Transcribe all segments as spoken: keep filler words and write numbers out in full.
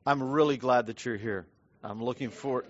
I'm really glad that you're here. I'm looking for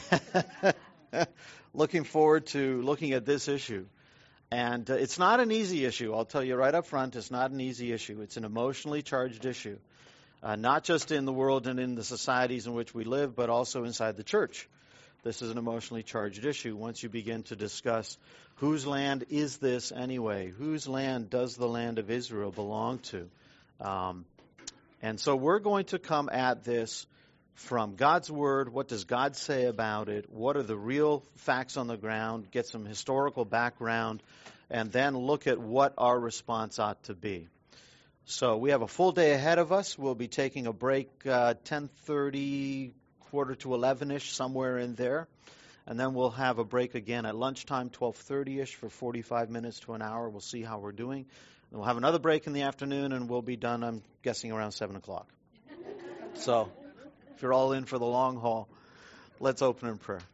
looking forward to looking at this issue. And uh, it's not an easy issue. I'll tell you right up front, it's not an easy issue. It's an emotionally charged issue, uh, not just in the world and in the societies in which we live, but also inside the church. This is an emotionally charged issue once you begin to discuss whose land is this anyway? Whose land does the land of Israel belong to? Um, and so we're going to come at this from God's Word. What does God say about it? What are the real facts on the ground? Get some historical background, and then look at what our response ought to be. So we have a full day ahead of us. We'll be taking a break uh, ten thirty, quarter to eleven-ish, somewhere in there. And then we'll have a break again at lunchtime, twelve thirty-ish, for forty-five minutes to an hour. We'll see how we're doing. And we'll have another break in the afternoon, and we'll be done, I'm guessing, around seven o'clock. So if you're all in for the long haul, let's open in prayer.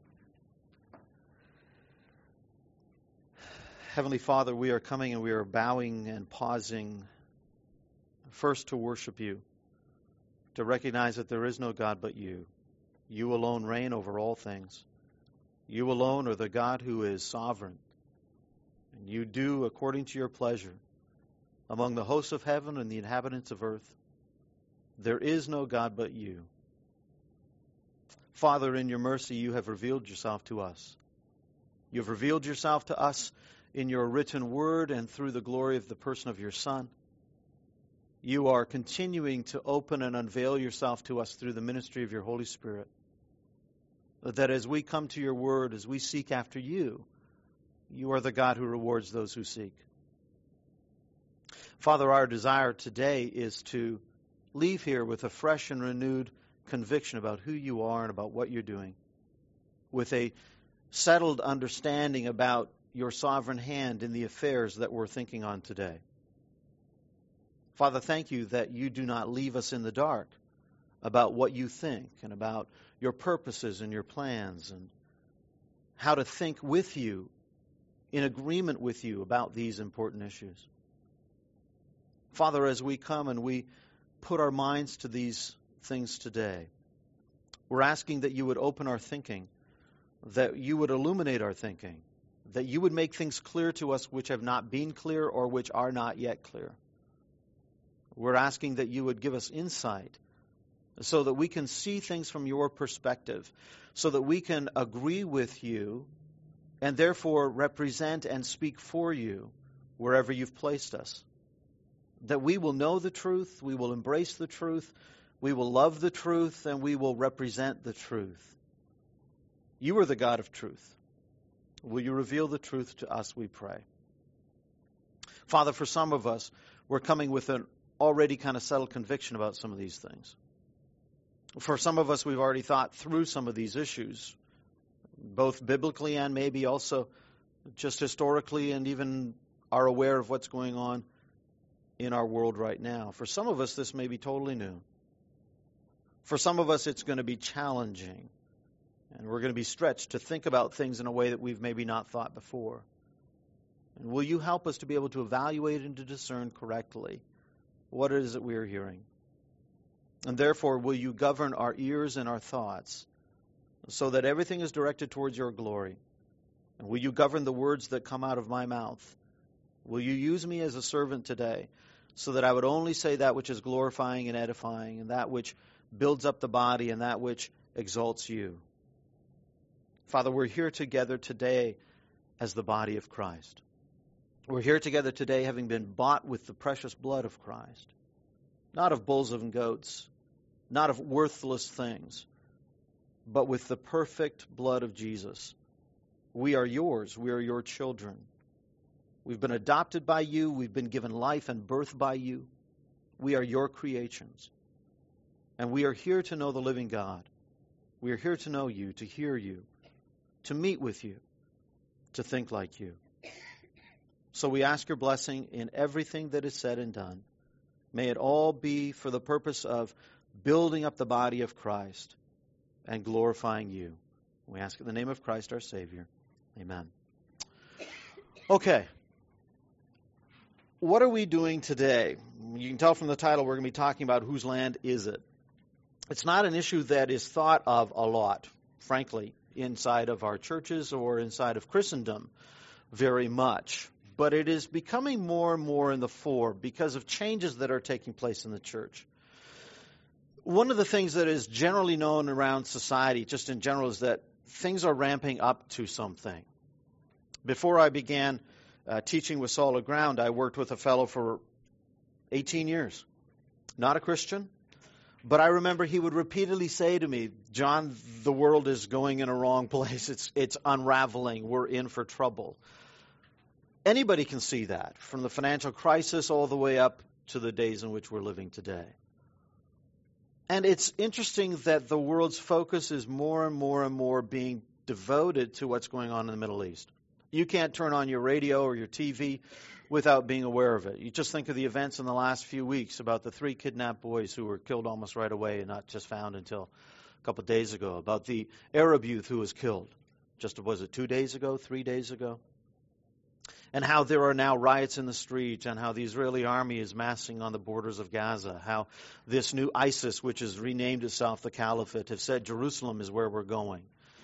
Heavenly Father, we are coming and we are bowing and pausing first to worship you, to recognize that there is no God but you. You alone reign over all things. You alone are the God who is sovereign. And you do according to your pleasure among the hosts of heaven and the inhabitants of earth. There is no God but you. Father, in your mercy, you have revealed yourself to us. You have revealed yourself to us in your written word and through the glory of the person of your Son. You are continuing to open and unveil yourself to us through the ministry of your Holy Spirit. That as we come to your word, as we seek after you, you are the God who rewards those who seek. Father, our desire today is to leave here with a fresh and renewed conviction about who you are and about what you're doing, with a settled understanding about your sovereign hand in the affairs that we're thinking on today. Father, thank you that you do not leave us in the dark about what you think and about your purposes and your plans and how to think with you, in agreement with you about these important issues. Father, as we come and we put our minds to these things today, we're asking that you would open our thinking, that you would illuminate our thinking, that you would make things clear to us which have not been clear or which are not yet clear. We're asking that you would give us insight so that we can see things from your perspective, so that we can agree with you and therefore represent and speak for you wherever you've placed us. That we will know the truth, we will embrace the truth, we will love the truth, and we will represent the truth. You are the God of truth. Will you reveal the truth to us, we pray. Father, for some of us, we're coming with an already kind of settled conviction about some of these things. For some of us, we've already thought through some of these issues, both biblically and maybe also just historically, and even are aware of what's going on in our world right now. For some of us, this may be totally new. For some of us, it's going to be challenging, and we're going to be stretched to think about things in a way that we've maybe not thought before. And will you help us to be able to evaluate and to discern correctly what it is that we are hearing? And therefore, will you govern our ears and our thoughts so that everything is directed towards your glory? And will you govern the words that come out of my mouth? Will you use me as a servant today so that I would only say that which is glorifying and edifying, and that which builds up the body, and that which exalts you? Father, we're here together today as the body of Christ. We're here together today having been bought with the precious blood of Christ, not of bulls and goats, not of worthless things, but with the perfect blood of Jesus. We are yours. We are your children. We've been adopted by you. We've been given life and birth by you. We are your creations. And we are here to know the living God. We are here to know you, to hear you, to meet with you, to think like you. So we ask your blessing in everything that is said and done. May it all be for the purpose of building up the body of Christ and glorifying you. We ask in the name of Christ our Savior. Amen. Okay. What are we doing today? You can tell from the title we're going to be talking about whose land is it. It's not an issue that is thought of a lot, frankly, inside of our churches or inside of Christendom very much. But it is becoming more and more in the fore because of changes that are taking place in the church. One of the things that is generally known around society, just in general, is that things are ramping up to something. Before I began uh, teaching with Solid Ground, I worked with a fellow for eighteen years. Not a Christian, but I remember he would repeatedly say to me, John, the world is going in a wrong place. It's, it's unraveling. We're in for trouble. Anybody can see that, from the financial crisis all the way up to the days in which we're living today. And it's interesting that the world's focus is more and more and more being devoted to what's going on in the Middle East. You can't turn on your radio or your T V without being aware of it. You just think of the events in the last few weeks about the three kidnapped boys who were killed almost right away and not just found until a couple of days ago, about the Arab youth who was killed just, was it two days ago, three days ago? And how there are now riots in the streets, and how the Israeli army is massing on the borders of Gaza, how this new ISIS, which has renamed itself the Caliphate, have said Jerusalem is where we're going.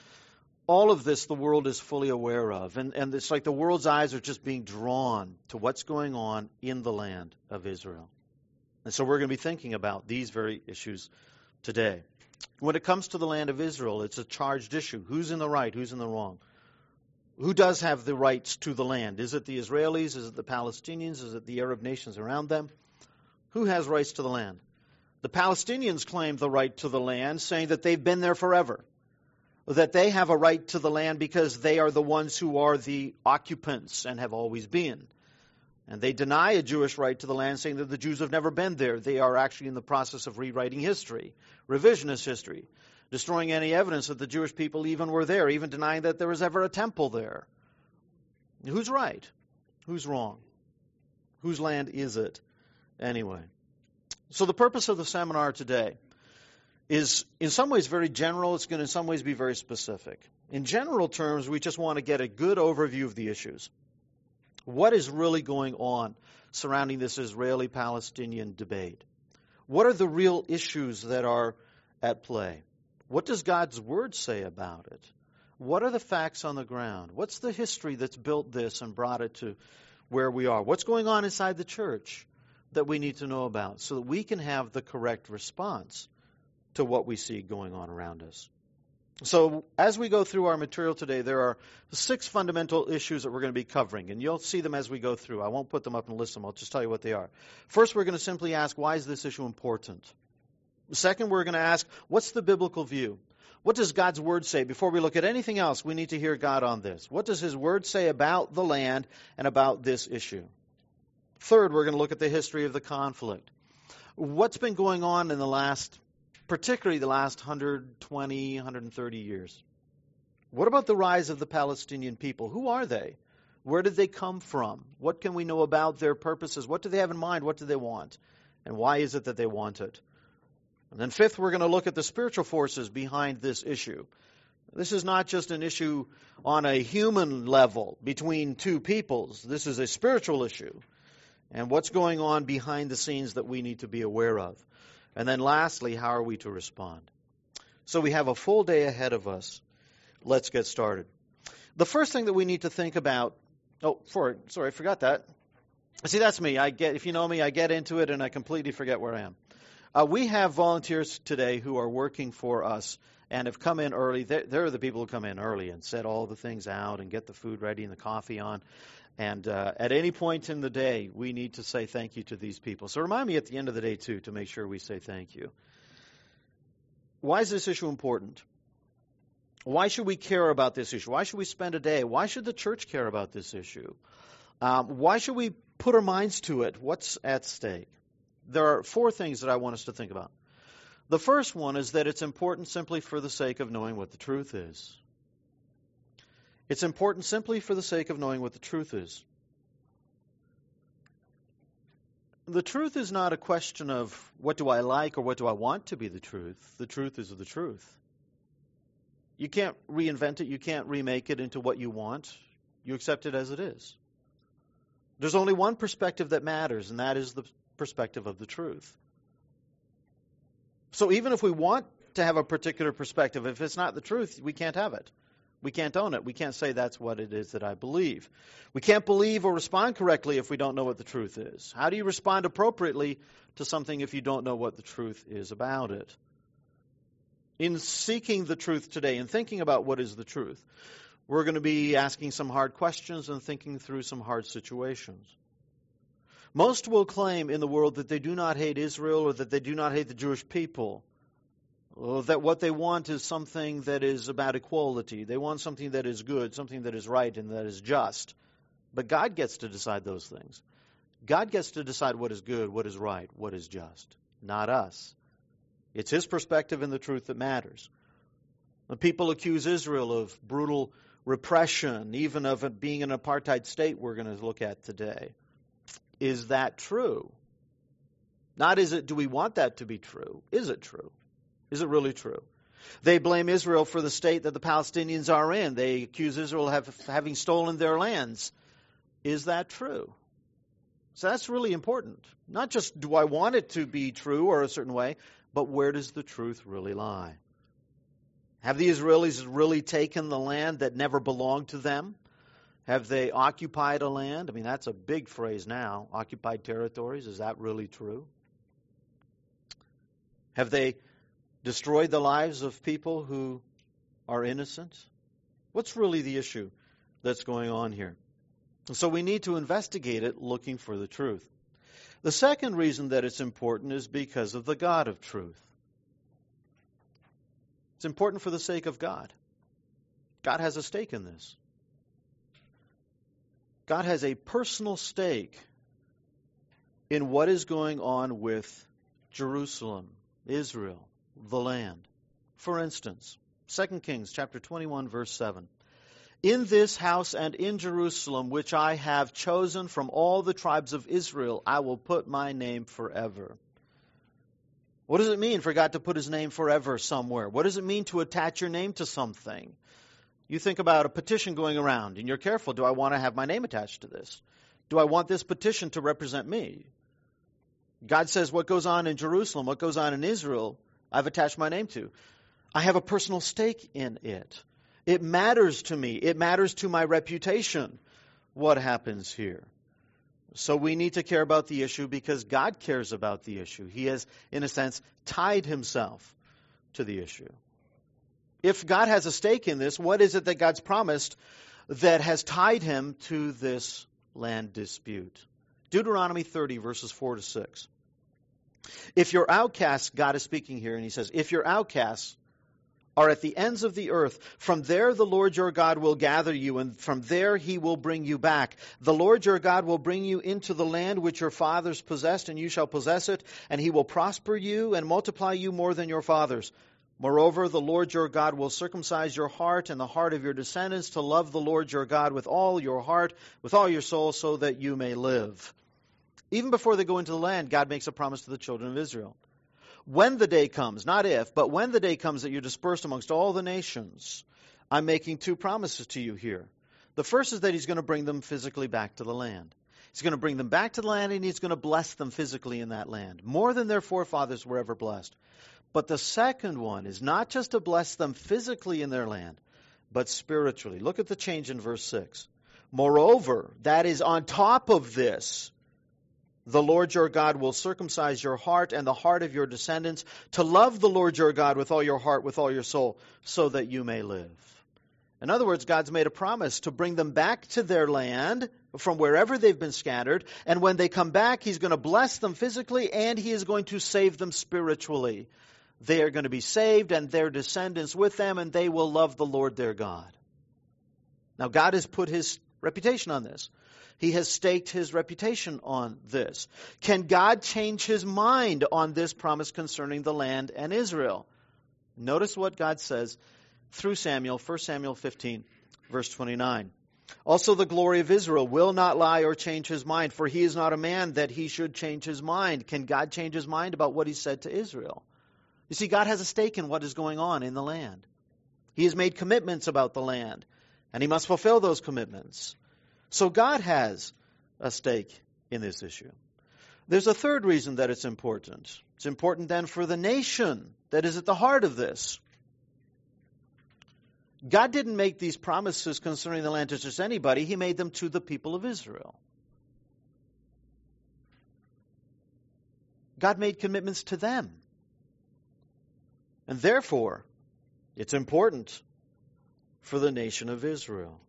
All of this the world is fully aware of, and, and it's like the world's eyes are just being drawn to what's going on in the land of Israel. And so we're going to be thinking about these very issues today. When it comes to the land of Israel, it's a charged issue. Who's in the right? Who's in the wrong? Who does have the rights to the land? Is it the Israelis? Is it the Palestinians? Is it the Arab nations around them? Who has rights to the land? The Palestinians claim the right to the land, saying that they've been there forever, that they have a right to the land because they are the ones who are the occupants and have always been. And they deny a Jewish right to the land, saying that the Jews have never been there. They are actually in the process of rewriting history, revisionist history, destroying any evidence that the Jewish people even were there, even denying that there was ever a temple there. Who's right? Who's wrong? Whose land is it anyway? So the purpose of the seminar today is in some ways very general. It's going to in some ways be very specific. In general terms, we just want to get a good overview of the issues. What is really going on surrounding this Israeli-Palestinian debate? What are the real issues that are at play? What does God's Word say about it? What are the facts on the ground? What's the history that's built this and brought it to where we are? What's going on inside the church that we need to know about so that we can have the correct response to what we see going on around us? So as we go through our material today, there are six fundamental issues that we're going to be covering, and you'll see them as we go through. I won't put them up and list them. I'll just tell you what they are. First, we're going to simply ask, why is this issue important? Second, we're going to ask, what's the biblical view? What does God's Word say? Before we look at anything else, we need to hear God on this. What does His Word say about the land and about this issue? Third, we're going to look at the history of the conflict. What's been going on in the last, particularly the last one hundred twenty, one hundred thirty years? What about the rise of the Palestinian people? Who are they? Where did they come from? What can we know about their purposes? What do they have in mind? What do they want? And why is it that they want it? And then fifth, we're going to look at the spiritual forces behind this issue. This is not just an issue on a human level between two peoples. This is a spiritual issue. And what's going on behind the scenes that we need to be aware of. And then lastly, how are we to respond? So we have a full day ahead of us. Let's get started. The first thing that we need to think about, oh, for, sorry, I forgot that. See, that's me. I get, if you know me, I get into it and I completely forget where I am. Uh, we have volunteers today who are working for us and have come in early. They're, they're the people who come in early and set all the things out and get the food ready and the coffee on. And uh, at any point in the day, we need to say thank you to these people. So remind me at the end of the day, too, to make sure we say thank you. Why is this issue important? Why should we care about this issue? Why should we spend a day? Why should the church care about this issue? Um, why should we put our minds to it? What's at stake? There are four things that I want us to think about. The first one is that it's important simply for the sake of knowing what the truth is. It's important simply for the sake of knowing what the truth is. The truth is not a question of what do I like or what do I want to be the truth. The truth is the truth. You can't reinvent it. You can't remake it into what you want. You accept it as it is. There's only one perspective that matters, and that is the perspective of the truth. So even if we want to have a particular perspective, if it's not the truth, we can't have it. We can't own it. We can't say that's what it is that I believe. We can't believe or respond correctly if we don't know what the truth is. How do you respond appropriately to something if you don't know what the truth is about it? In seeking the truth today and thinking about what is the truth, we're going to be asking some hard questions and thinking through some hard situations. Most will claim in the world that they do not hate Israel or that they do not hate the Jewish people. Or that what they want is something that is about equality. They want something that is good, something that is right and that is just. But God gets to decide those things. God gets to decide what is good, what is right, what is just. Not us. It's His perspective and the truth that matters. When people accuse Israel of brutal repression, even of it being an apartheid state we're going to look at today, is that true? Not is it, do we want that to be true? Is it true? Is it really true? They blame Israel for the state that the Palestinians are in. They accuse Israel of have, having stolen their lands. Is that true? So that's really important. Not just do I want it to be true or a certain way, but where does the truth really lie? Have the Israelis really taken the land that never belonged to them? Have they occupied a land? I mean, that's a big phrase now, occupied territories. Is that really true? Have they destroyed the lives of people who are innocent? What's really the issue that's going on here? And so we need to investigate it looking for the truth. The second reason that it's important is because of the God of truth. It's important for the sake of God. God has a stake in this. God has a personal stake in what is going on with Jerusalem, Israel, the land. For instance, Second Kings chapter twenty-one, verse seven. In this house and in Jerusalem, which I have chosen from all the tribes of Israel, I will put my name forever. What does it mean for God to put His name forever somewhere? What does it mean to attach your name to something? You think about a petition going around, and you're careful. Do I want to have my name attached to this? Do I want this petition to represent me? God says what goes on in Jerusalem, what goes on in Israel, I've attached my name to. I have a personal stake in it. It matters to me. It matters to my reputation what happens here. So we need to care about the issue because God cares about the issue. He has, in a sense, tied Himself to the issue. If God has a stake in this, what is it that God's promised that has tied Him to this land dispute? Deuteronomy thirty, verses four to six. If your outcasts, God is speaking here, and He says, if your outcasts are at the ends of the earth, from there the Lord your God will gather you, and from there He will bring you back. The Lord your God will bring you into the land which your fathers possessed, and you shall possess it, and He will prosper you and multiply you more than your fathers. Moreover, the Lord your God will circumcise your heart and the heart of your descendants to love the Lord your God with all your heart, with all your soul, so that you may live. Even before they go into the land, God makes a promise to the children of Israel. When the day comes, not if, but when the day comes that you're dispersed amongst all the nations, I'm making two promises to you here. The first is that He's going to bring them physically back to the land. He's going to bring them back to the land, and He's going to bless them physically in that land, more than their forefathers were ever blessed. But the second one is not just to bless them physically in their land, but spiritually. Look at the change in verse six. Moreover, that is on top of this, the Lord your God will circumcise your heart and the heart of your descendants to love the Lord your God with all your heart, with all your soul, so that you may live. In other words, God's made a promise to bring them back to their land from wherever they've been scattered. And when they come back, He's going to bless them physically and He is going to save them spiritually. They are going to be saved and their descendants with them, and they will love the Lord their God. Now, God has put His reputation on this. He has staked His reputation on this. Can God change His mind on this promise concerning the land and Israel? Notice what God says through Samuel, First Samuel fifteen, verse twenty-nine. Also the glory of Israel will not lie or change His mind, for He is not a man that He should change His mind. Can God change His mind about what He said to Israel? You see, God has a stake in what is going on in the land. He has made commitments about the land, and He must fulfill those commitments. So God has a stake in this issue. There's a third reason that it's important. It's important then for the nation that is at the heart of this. God didn't make these promises concerning the land to just anybody. He made them to the people of Israel. God made commitments to them. And therefore, it's important for the nation of Israel.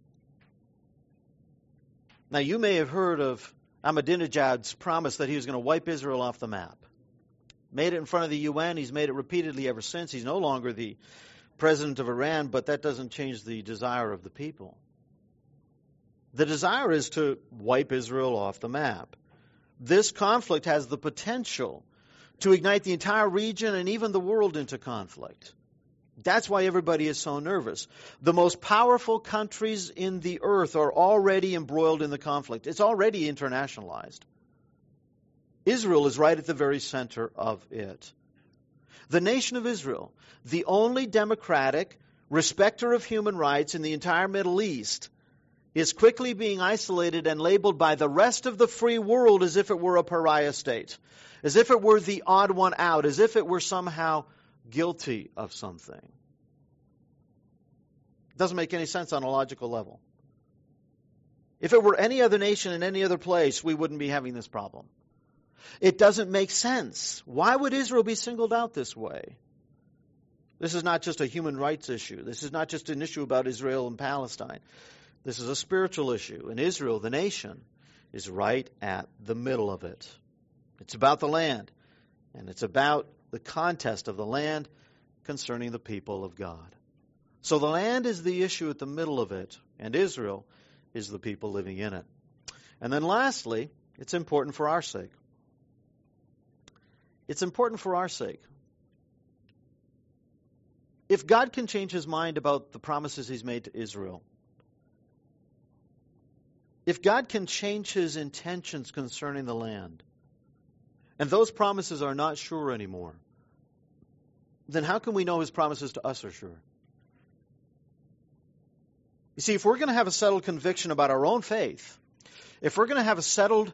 Now, you may have heard of Ahmadinejad's promise that he was going to wipe Israel off the map. Made it in front of the U N. He's made it repeatedly ever since. He's no longer the president of Iran, but that doesn't change the desire of the people. The desire is to wipe Israel off the map. This conflict has the potential to ignite the entire region and even the world into conflict. That's why everybody is so nervous. The most powerful countries in the earth are already embroiled in the conflict. It's already internationalized. Israel is right at the very center of it. The nation of Israel, the only democratic respecter of human rights in the entire Middle East, is quickly being isolated and labeled by the rest of the free world as if it were a pariah state, as if it were the odd one out, as if it were somehow guilty of something. It doesn't make any sense on a logical level. If it were any other nation in any other place, we wouldn't be having this problem. It doesn't make sense. Why would Israel be singled out this way? This is not just a human rights issue. This is not just an issue about Israel and Palestine. This is a spiritual issue. And Israel, the nation, is right at the middle of it. It's about the land. And it's about the contest of the land concerning the people of God. So the land is the issue at the middle of it. And Israel is the people living in it. And then lastly, it's important for our sake. It's important for our sake. If God can change his mind about the promises he's made to Israel, if God can change his intentions concerning the land, and those promises are not sure anymore, then how can we know his promises to us are sure? You see, if we're going to have a settled conviction about our own faith, if we're going to have a settled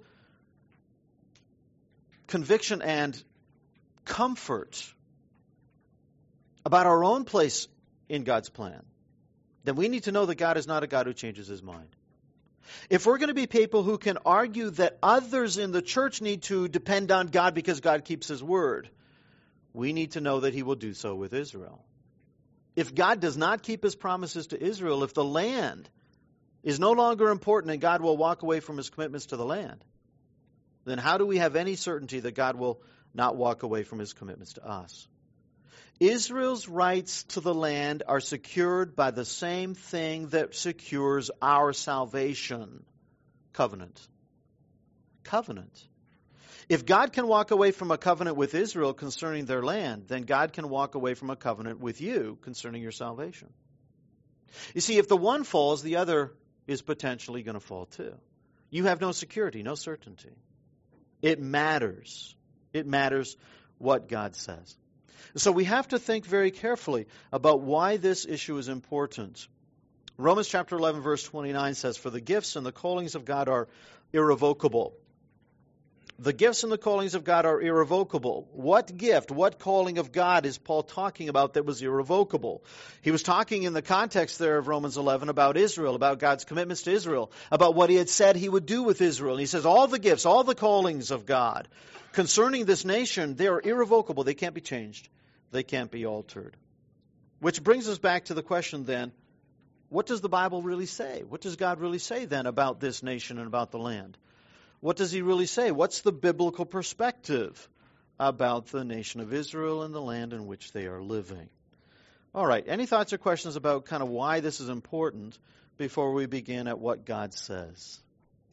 conviction and comfort about our own place in God's plan, then we need to know that God is not a God who changes his mind. If we're going to be people who can argue that others in the church need to depend on God because God keeps his word, we need to know that he will do so with Israel. If God does not keep his promises to Israel, if the land is no longer important and God will walk away from his commitments to the land, then how do we have any certainty that God will not walk away from his commitments to us? Israel's rights to the land are secured by the same thing that secures our salvation. Covenant. Covenant. If God can walk away from a covenant with Israel concerning their land, then God can walk away from a covenant with you concerning your salvation. You see, if the one falls, the other is potentially going to fall too. You have no security, no certainty. It matters. It matters what God says. So we have to think very carefully about why this issue is important. Romans chapter eleven verse twenty-nine says, "For the gifts and the callings of God are irrevocable." The gifts and the callings of God are irrevocable. What gift, what calling of God is Paul talking about that was irrevocable? He was talking in the context there of Romans eleven about Israel, about God's commitments to Israel, about what he had said he would do with Israel. And he says all the gifts, all the callings of God concerning this nation, they are irrevocable. They can't be changed. They can't be altered. Which brings us back to the question then, what does the Bible really say? What does God really say then about this nation and about the land? What does he really say? What's the biblical perspective about the nation of Israel and the land in which they are living? All right, any thoughts or questions about kind of why this is important before we begin at what God says?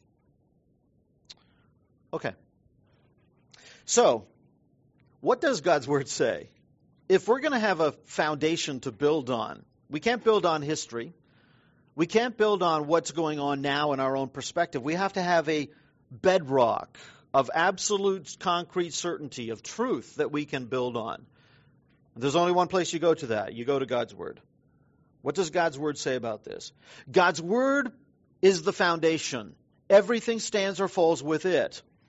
Okay. So, what does God's word say? If we're going to have a foundation to build on, we can't build on history. We can't build on what's going on now in our own perspective. We have to have a bedrock of absolute concrete certainty, of truth that we can build on. There's only one place you go to that. You go to God's Word. What does God's Word say about this? God's Word is the foundation. Everything stands or falls with it.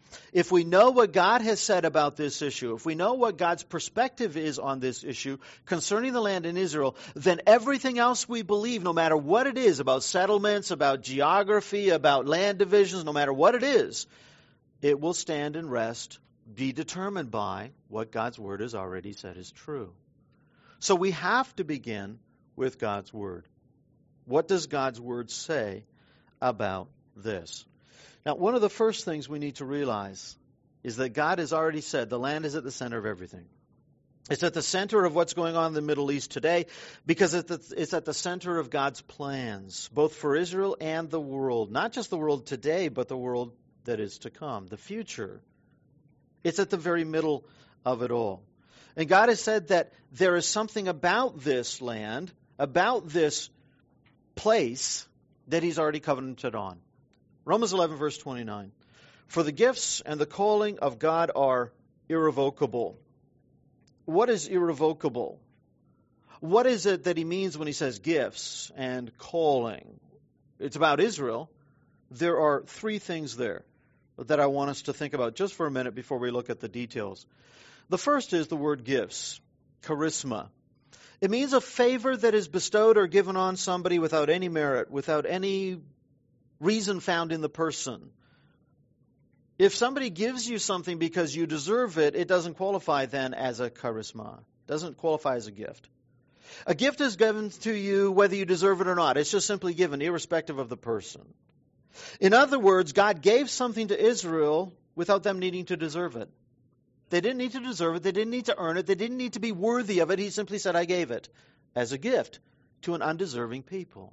if we know what God has said about this issue, if we know what God's perspective is on this issue concerning the land in Israel, then everything else we believe, no matter what it is, about settlements, about geography, about land divisions, no matter what it is, it will stand and rest, be determined by what God's Word has already said is true. So we have to begin with God's Word. What does God's Word say about this? Now, one of the first things we need to realize is that God has already said the land is at the center of everything. It's at the center of what's going on in the Middle East today because it's at the center of God's plans, both for Israel and the world. Not just the world today, but the world that is to come, the future. It's at the very middle of it all. And God has said that there is something about this land, about this place, that He's already covenanted on. Romans eleven, verse twenty-nine. For the gifts and the calling of God are irrevocable. What is irrevocable? What is it that He means when He says gifts and calling? It's about Israel. There are three things there that I want us to think about just for a minute before we look at the details. The first is the word gifts, charisma. It means a favor that is bestowed or given on somebody without any merit, without any reason found in the person. If somebody gives you something because you deserve it, it doesn't qualify then as a charisma. It doesn't qualify as a gift. A gift is given to you whether you deserve it or not. It's just simply given, irrespective of the person. In other words, God gave something to Israel without them needing to deserve it. They didn't need to deserve it. They didn't need to earn it. They didn't need to be worthy of it. He simply said, I gave it as a gift to an undeserving people.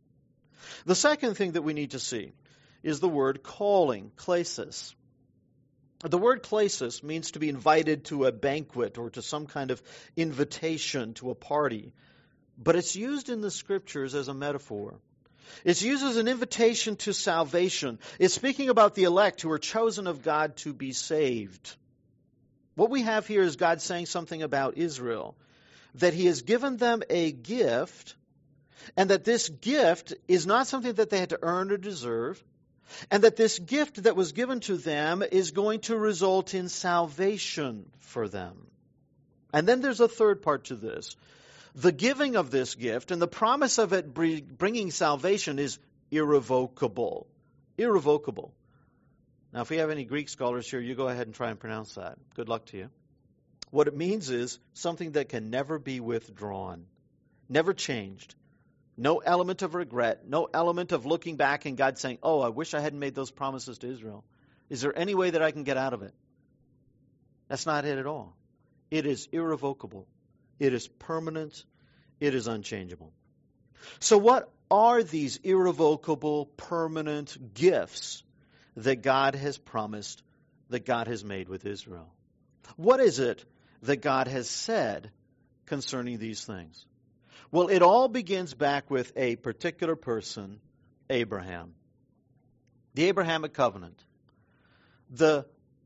The second thing that we need to see is the word calling, klesis. The word klesis means to be invited to a banquet or to some kind of invitation to a party. But it's used in the Scriptures as a metaphor. It's used as an invitation to salvation. It's speaking about the elect who are chosen of God to be saved. What we have here is God saying something about Israel, that He has given them a gift, and that this gift is not something that they had to earn or deserve, and that this gift that was given to them is going to result in salvation for them. And then there's a third part to this. The giving of this gift and the promise of it bringing salvation is irrevocable. Irrevocable. Now, if we have any Greek scholars here, you go ahead and try and pronounce that. Good luck to you. What it means is something that can never be withdrawn, never changed. No element of regret, no element of looking back and God saying, oh, I wish I hadn't made those promises to Israel. Is there any way that I can get out of it? That's not it at all. It is irrevocable. It is permanent. It is unchangeable. So what are these irrevocable, permanent gifts that God has promised, that God has made with Israel? What is it that God has said concerning these things? Well, it all begins back with a particular person, Abraham. The Abrahamic covenant. The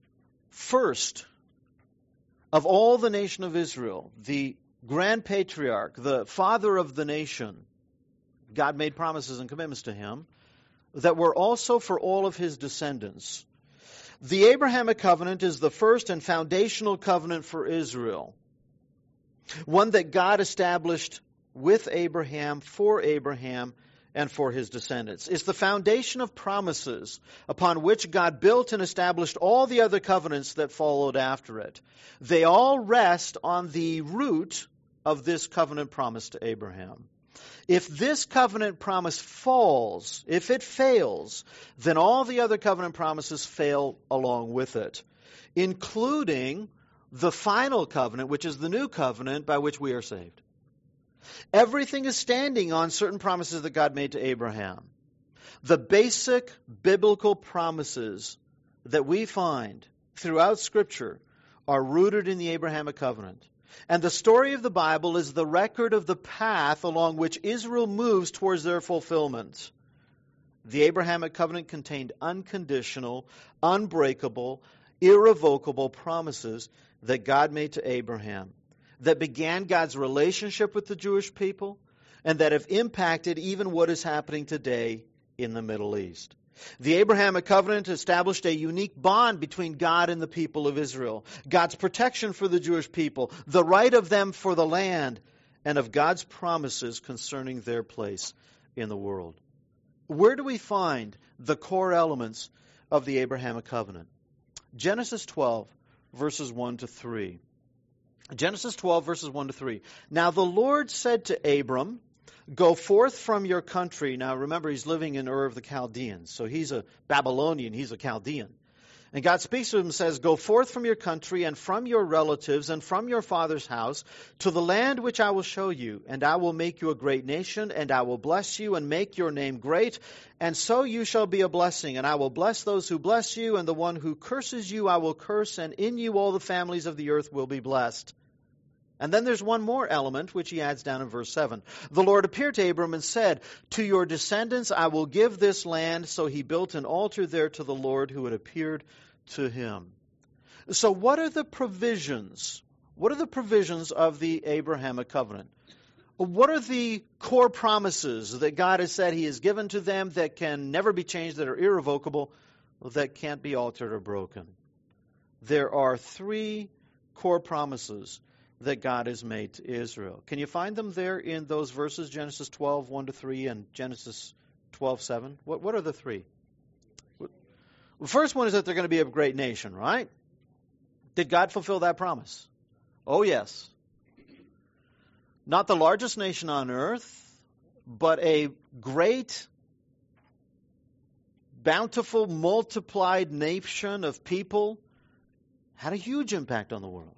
first of all the nation of Israel, the grand patriarch, the father of the nation. God made promises and commitments to him that were also for all of his descendants. The Abrahamic covenant is the first and foundational covenant for Israel. One that God established with Abraham, for Abraham, and for his descendants. It's the foundation of promises upon which God built and established all the other covenants that followed after it. They all rest on the root of this covenant promise to Abraham. If this covenant promise falls, if it fails, then all the other covenant promises fail along with it, including the final covenant, which is the new covenant by which we are saved. Everything is standing on certain promises that God made to Abraham. The basic biblical promises that we find throughout Scripture are rooted in the Abrahamic covenant. And the story of the Bible is the record of the path along which Israel moves towards their fulfillment. The Abrahamic covenant contained unconditional, unbreakable, irrevocable promises that God made to Abraham, that began God's relationship with the Jewish people, and that have impacted even what is happening today in the Middle East. The Abrahamic covenant established a unique bond between God and the people of Israel, God's protection for the Jewish people, the right of them for the land, and of God's promises concerning their place in the world. Where do we find the core elements of the Abrahamic covenant? Genesis twelve, verses one to three. Genesis twelve, verses one to three. Now the Lord said to Abram, go forth from your country. Now remember, he's living in Ur of the Chaldeans. So he's a Babylonian, he's a Chaldean. And God speaks to him and says, go forth from your country and from your relatives and from your father's house to the land which I will show you. And I will make you a great nation, and I will bless you and make your name great. And so you shall be a blessing. And I will bless those who bless you, and the one who curses you I will curse, and in you all the families of the earth will be blessed. And then there's one more element, which he adds down in verse seven. The Lord appeared to Abram and said, to your descendants I will give this land. So he built an altar there to the Lord who had appeared to him. So what are the provisions? What are the provisions of the Abrahamic covenant? What are the core promises that God has said he has given to them that can never be changed, that are irrevocable, that can't be altered or broken? There are three core promises that God has made to Israel. Can you find them there in those verses, Genesis twelve, one to three, and Genesis twelve, seven? What, what are the three? The first one is that they're going to be a great nation, right? Did God fulfill that promise? Oh, yes. Not the largest nation on earth, but a great, bountiful, multiplied nation of people had a huge impact on the world.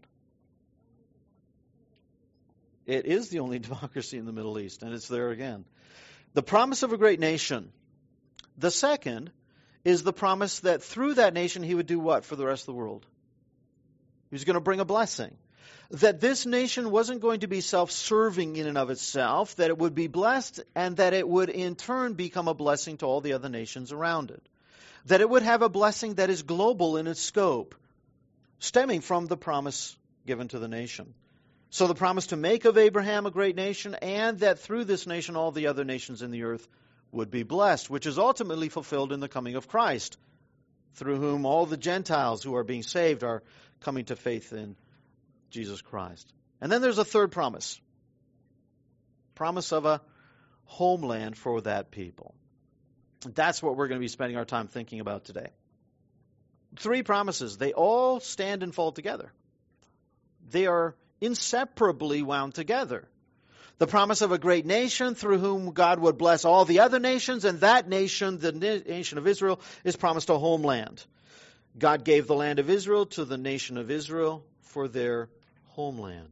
It is the only democracy in the Middle East, and it's there again. The promise of a great nation. The second is the promise that through that nation he would do what for the rest of the world? He was going to bring a blessing. That this nation wasn't going to be self-serving in and of itself, that it would be blessed, and that it would in turn become a blessing to all the other nations around it. That it would have a blessing that is global in its scope, stemming from the promise given to the nation. So the promise to make of Abraham a great nation, and that through this nation all the other nations in the earth would be blessed, which is ultimately fulfilled in the coming of Christ, through whom all the Gentiles who are being saved are coming to faith in Jesus Christ. And then there's a third promise. Promise of a homeland for that people. That's what we're going to be spending our time thinking about today. Three promises. They all stand and fall together. They are inseparably wound together. The promise of a great nation through whom God would bless all the other nations, and that nation, the nation of Israel, is promised a homeland. God gave the land of Israel to the nation of Israel for their homeland.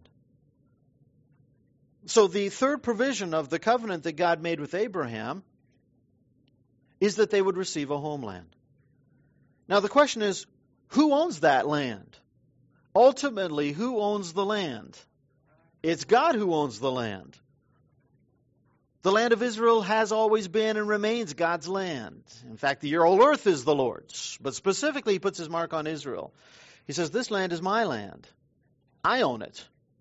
So the third provision of the covenant that God made with Abraham is that they would receive a homeland. Now the question is, who owns that land? Ultimately, who owns the land? It's God who owns the land. The land of Israel has always been and remains God's land. In fact, the whole earth is the Lord's. But specifically, he puts his mark on Israel. He says, this land is my land. I own it.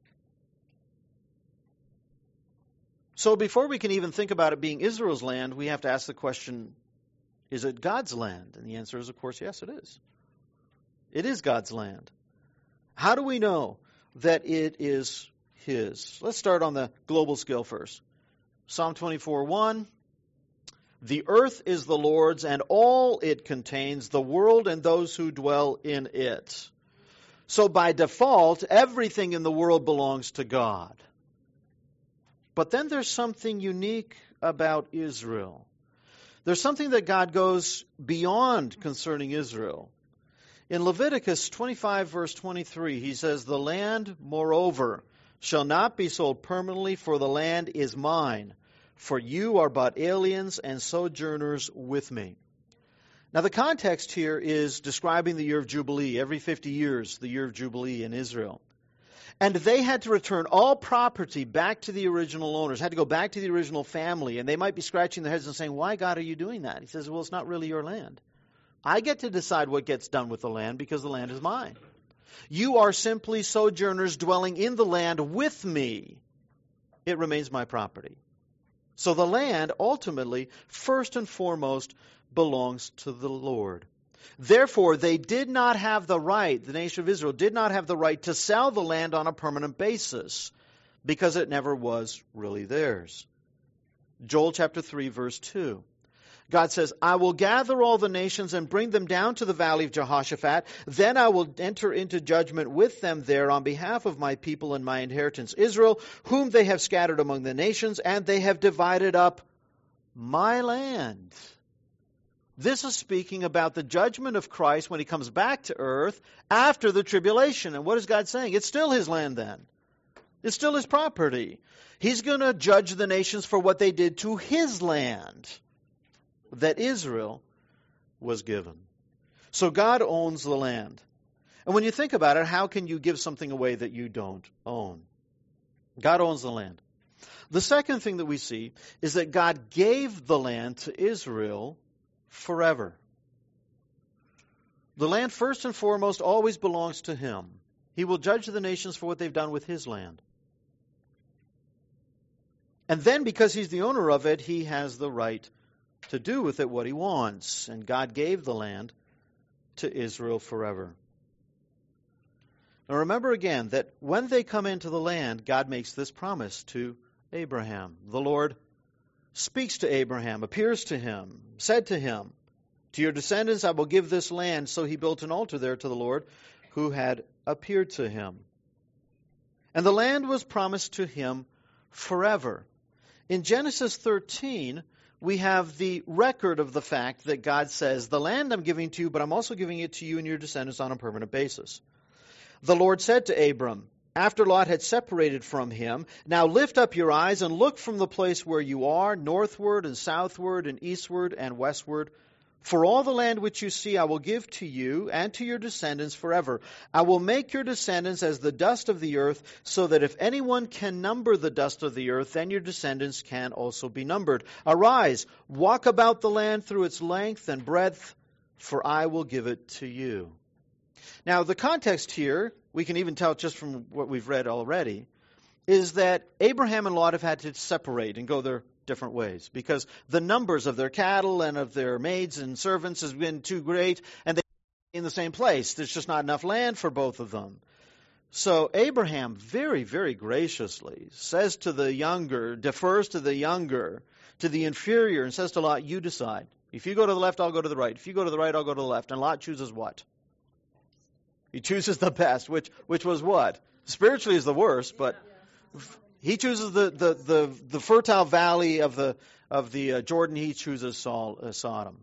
So before we can even think about it being Israel's land, we have to ask the question, is it God's land? And the answer is, of course, yes, it is. It is God's land. How do we know that it is his? Let's start on the global scale first. Psalm twenty-four one. The earth is the Lord's and all it contains, the world and those who dwell in it. So by default, everything in the world belongs to God. But then there's something unique about Israel. There's something that God goes beyond concerning Israel. In Leviticus twenty-five, verse twenty-three, he says, the land, moreover, shall not be sold permanently, for the land is mine. For you are but aliens and sojourners with me. Now the context here is describing the year of Jubilee. Every fifty years, the year of Jubilee in Israel. And they had to return all property back to the original owners, had to go back to the original family. And they might be scratching their heads and saying, why, God, are you doing that? He says, well, it's not really your land. I get to decide what gets done with the land because the land is mine. You are simply sojourners dwelling in the land with me. It remains my property. So the land ultimately, first and foremost, belongs to the Lord. Therefore, they did not have the right, the nation of Israel did not have the right to sell the land on a permanent basis because it never was really theirs. Joel chapter three, verse two. God says, I will gather all the nations and bring them down to the valley of Jehoshaphat. Then I will enter into judgment with them there on behalf of my people and my inheritance Israel, whom they have scattered among the nations, and they have divided up my land. This is speaking about the judgment of Christ when he comes back to earth after the tribulation. And what is God saying? It's still his land then. It's still his property. He's going to judge the nations for what they did to his land that Israel was given. So God owns the land. And when you think about it, how can you give something away that you don't own? God owns the land. The second thing that we see is that God gave the land to Israel forever. The land, first and foremost, always belongs to him. He will judge the nations for what they've done with his land. And then, because he's the owner of it, he has the right to do with it what he wants. And God gave the land to Israel forever. Now remember again that when they come into the land, God makes this promise to Abraham. The Lord speaks to Abraham, appears to him, said to him, to your descendants I will give this land. So he built an altar there to the Lord who had appeared to him. And the land was promised to him forever. In Genesis thirteen, we have the record of the fact that God says, the land I'm giving to you, but I'm also giving it to you and your descendants on a permanent basis. The Lord said to Abram, after Lot had separated from him, now lift up your eyes and look from the place where you are, northward and southward and eastward and westward. For all the land which you see I will give to you and to your descendants forever. I will make your descendants as the dust of the earth, so that if anyone can number the dust of the earth, then your descendants can also be numbered. Arise, walk about the land through its length and breadth, for I will give it to you. Now, the context here, we can even tell just from what we've read already, is that Abraham and Lot have had to separate and go their different ways because the numbers of their cattle and of their maids and servants has been too great, and they're in the same place. There's just not enough land for both of them. So Abraham very, very graciously says to the younger, defers to the younger, to the inferior, and says to Lot, you decide. If you go to the left, I'll go to the right. If you go to the right, I'll go to the left. And Lot chooses what? He chooses the best, which which was what? Spiritually is the worst, but he chooses the, the, the, the fertile valley of the of the uh, Jordan. He chooses Saul, uh, Sodom.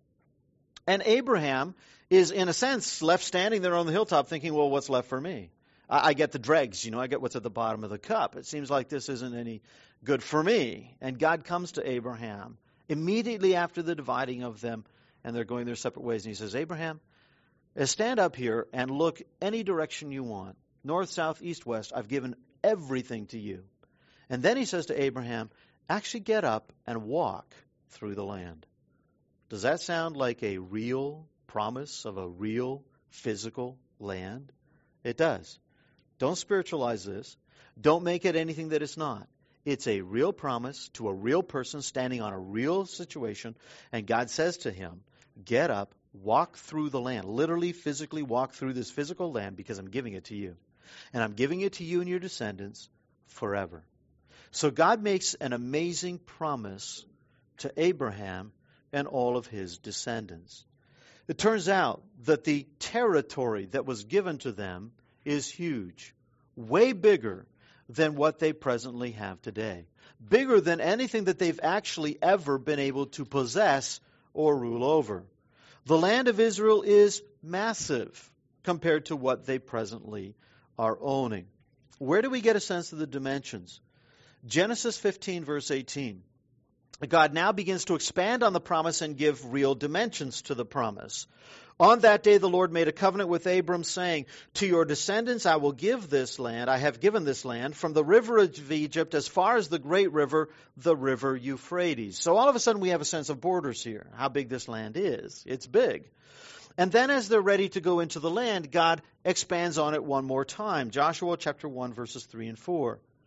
And Abraham is, in a sense, left standing there on the hilltop thinking, well, what's left for me? I, I get the dregs, you know, I get what's at the bottom of the cup. It seems like this isn't any good for me. And God comes to Abraham immediately after the dividing of them, and they're going their separate ways. And he says, Abraham, stand up here and look any direction you want. North, south, east, west. I've given everything to you. And then he says to Abraham, actually get up and walk through the land. Does that sound like a real promise of a real physical land? It does. Don't spiritualize this. Don't make it anything that it's not. It's a real promise to a real person standing on a real situation. And God says to him, get up, walk through the land. Literally, physically walk through this physical land because I'm giving it to you. And I'm giving it to you and your descendants forever. So God makes an amazing promise to Abraham and all of his descendants. It turns out that the territory that was given to them is huge, way bigger than what they presently have today. Bigger than anything that they've actually ever been able to possess or rule over. The land of Israel is massive compared to what they presently are owning. Where do we get a sense of the dimensions? Genesis fifteen, verse eighteen. God now begins to expand on the promise and give real dimensions to the promise. On that day the Lord made a covenant with Abram, saying, to your descendants I will give this land, I have given this land, from the river of Egypt as far as the great river, the river Euphrates. So all of a sudden we have a sense of borders here, how big this land is. It's big. And then as they're ready to go into the land, God expands on it one more time. Joshua chapter one, verses three and four.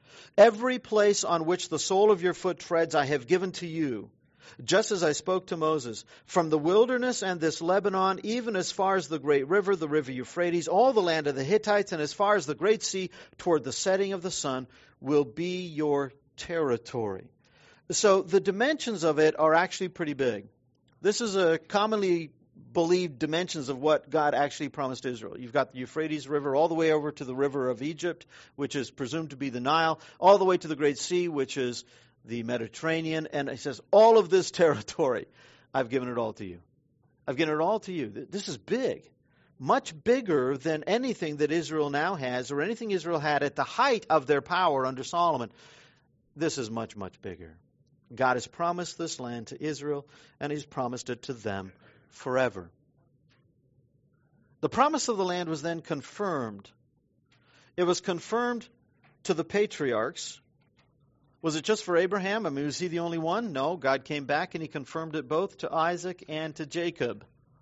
Every place on which the sole of your foot treads I have given to you, just as I spoke to Moses, from the wilderness and this Lebanon, even as far as the great river, the river Euphrates, all the land of the Hittites, and as far as the great sea, toward the setting of the sun, will be your territory. So the dimensions of it are actually pretty big. This is a commonly believed dimensions of what God actually promised Israel. You've got the Euphrates River all the way over to the river of Egypt, which is presumed to be the Nile, all the way to the Great Sea, which is the Mediterranean. And he says, all of this territory, I've given it all to you. I've given it all to you. This is big, much bigger than anything that Israel now has or anything Israel had at the height of their power under Solomon. This is much, much bigger. God has promised this land to Israel, and he's promised it to them forever. The promise of the land was then confirmed. It was confirmed to the patriarchs. Was it just for Abraham? I mean, was he the only one? No, God came back and he confirmed it both to Isaac and to Jacob.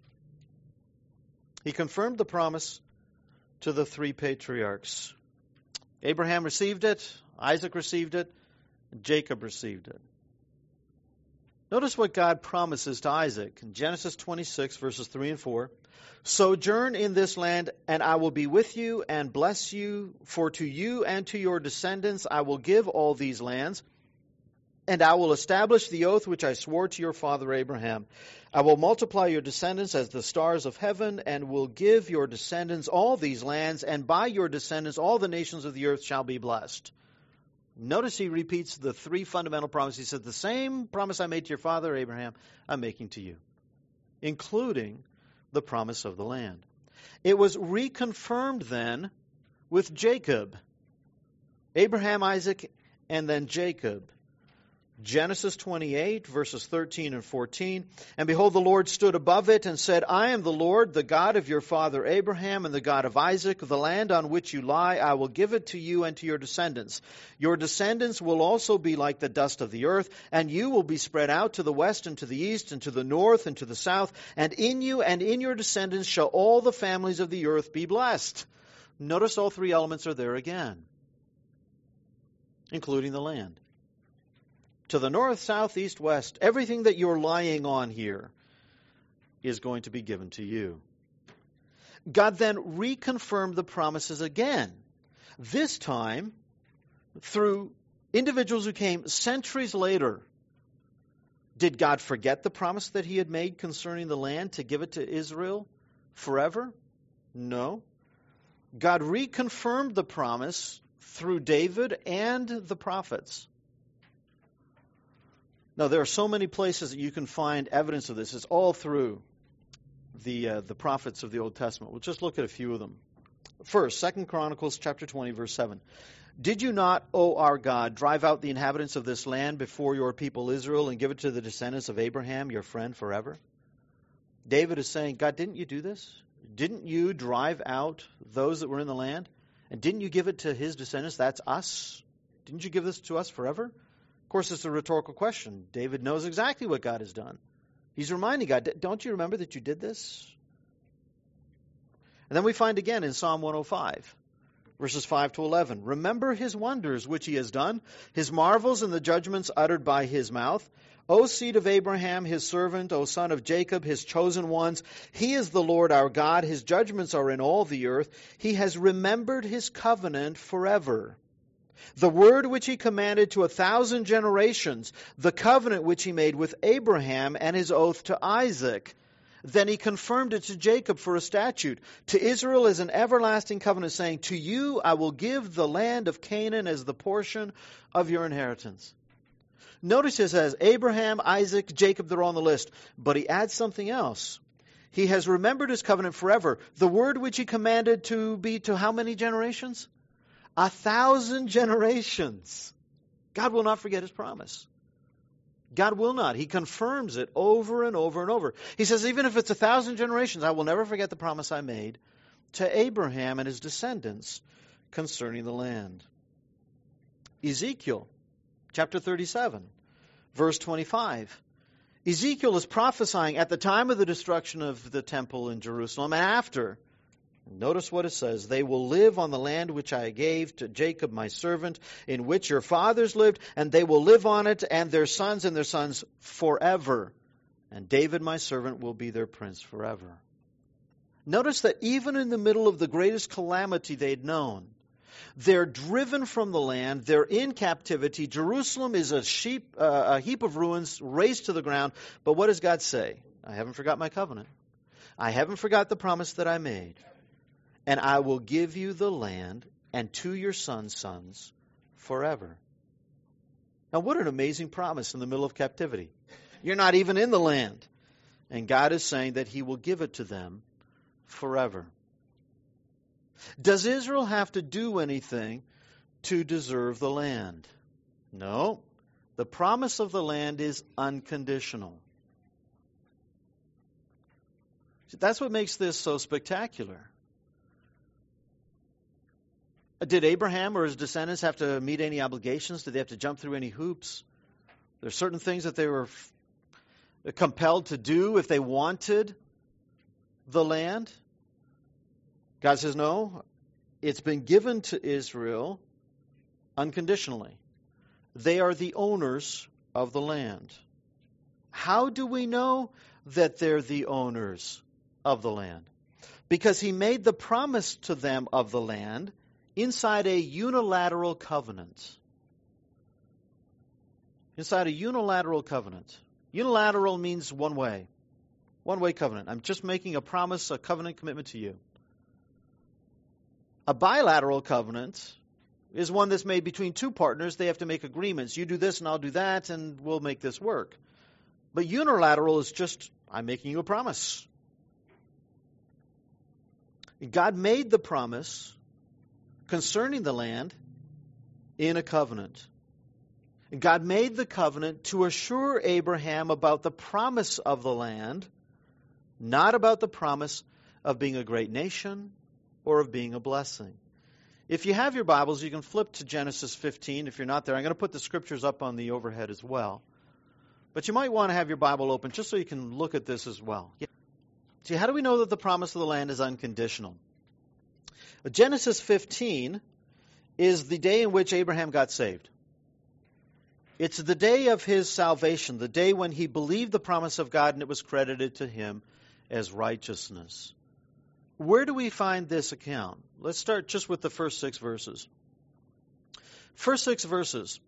He confirmed the promise to the three patriarchs. Abraham received it, Isaac received it, and Jacob received it. Notice what God promises to Isaac in Genesis twenty-six, verses three and four. Sojourn in this land, and I will be with you and bless you, for to you and to your descendants I will give all these lands, and I will establish the oath which I swore to your father Abraham. I will multiply your descendants as the stars of heaven, and will give your descendants all these lands, and by your descendants all the nations of the earth shall be blessed. Notice he repeats the three fundamental promises. He said, the same promise I made to your father Abraham, I'm making to you, including the promise of the land. It was reconfirmed then with Jacob. Abraham, Isaac, and then Jacob. Genesis twenty-eight, verses thirteen and fourteen. And behold, the Lord stood above it and said, I am the Lord, the God of your father Abraham and the God of Isaac. The land on which you lie, I will give it to you and to your descendants. Your descendants will also be like the dust of the earth, and you will be spread out to the west and to the east and to the north and to the south. And in you and in your descendants shall all the families of the earth be blessed. Notice all three elements are there again, including the land. To the north, south, east, west, everything that you're lying on here is going to be given to you. God then reconfirmed the promises again, this time through individuals who came centuries later. Did God forget the promise that he had made concerning the land to give it to Israel forever? No. God reconfirmed the promise through David and the prophets. Now, there are so many places that you can find evidence of this. It's all through the uh, the prophets of the Old Testament. We'll just look at a few of them. First, Second Chronicles chapter twenty, verse seven. Did you not, O our God, drive out the inhabitants of this land before your people Israel and give it to the descendants of Abraham, your friend, forever? David is saying, God, didn't you do this? Didn't you drive out those that were in the land? And didn't you give it to his descendants? That's us. Didn't you give this to us forever? Of course, it's a rhetorical question. David knows exactly what God has done. He's reminding God, don't you remember that you did this? And then we find again in Psalm one oh five, verses five to eleven. Remember his wonders which he has done, his marvels and the judgments uttered by his mouth. O seed of Abraham, his servant, O son of Jacob, his chosen ones, he is the Lord our God. His judgments are in all the earth. He has remembered his covenant forever. The word which he commanded to a thousand generations, the covenant which he made with Abraham and his oath to Isaac. Then he confirmed it to Jacob for a statute, to Israel as an everlasting covenant, saying, to you I will give the land of Canaan as the portion of your inheritance. Notice it says Abraham, Isaac, Jacob, they're on the list. But he adds something else. He has remembered his covenant forever. The word which he commanded to be to how many generations? A thousand generations. God will not forget his promise. God will not. He confirms it over and over and over. He says, even if it's a thousand generations, I will never forget the promise I made to Abraham and his descendants concerning the land. Ezekiel chapter thirty-seven, verse twenty-five. Ezekiel is prophesying at the time of the destruction of the temple in Jerusalem and after. Notice what it says. They will live on the land which I gave to Jacob my servant, in which your fathers lived, and they will live on it, and their sons and their sons forever. And David my servant will be their prince forever. Notice that even in the middle of the greatest calamity they'd known, they're driven from the land. They're in captivity. Jerusalem is a, sheep, uh, a heap of ruins razed to the ground. But what does God say? I haven't forgot my covenant. I haven't forgot the promise that I made. And I will give you the land and to your sons' sons forever. Now, what an amazing promise in the middle of captivity. You're not even in the land. And God is saying that He will give it to them forever. Does Israel have to do anything to deserve the land? No. The promise of the land is unconditional. That's what makes this so spectacular. Did Abraham or his descendants have to meet any obligations? Did they have to jump through any hoops? There are certain things that they were compelled to do if they wanted the land. God says, no, it's been given to Israel unconditionally. They are the owners of the land. How do we know that they're the owners of the land? Because He made the promise to them of the land inside a unilateral covenant. Inside a unilateral covenant. Unilateral means one way. One way covenant. I'm just making a promise, a covenant commitment to you. A bilateral covenant is one that's made between two partners. They have to make agreements. You do this and I'll do that and we'll make this work. But unilateral is just, I'm making you a promise. God made the promise concerning the land in a covenant. God made the covenant to assure Abraham about the promise of the land, not about the promise of being a great nation or of being a blessing. If you have your Bibles, you can flip to Genesis fifteen. If you're not there, I'm going to put the scriptures up on the overhead as well. But you might want to have your Bible open just so you can look at this as well. See, how do we know that the promise of the land is unconditional? Genesis fifteen is the day in which Abraham got saved. It's the day of his salvation, the day when he believed the promise of God and it was credited to him as righteousness. Where do we find this account? Let's start just with the first six verses. First six verses.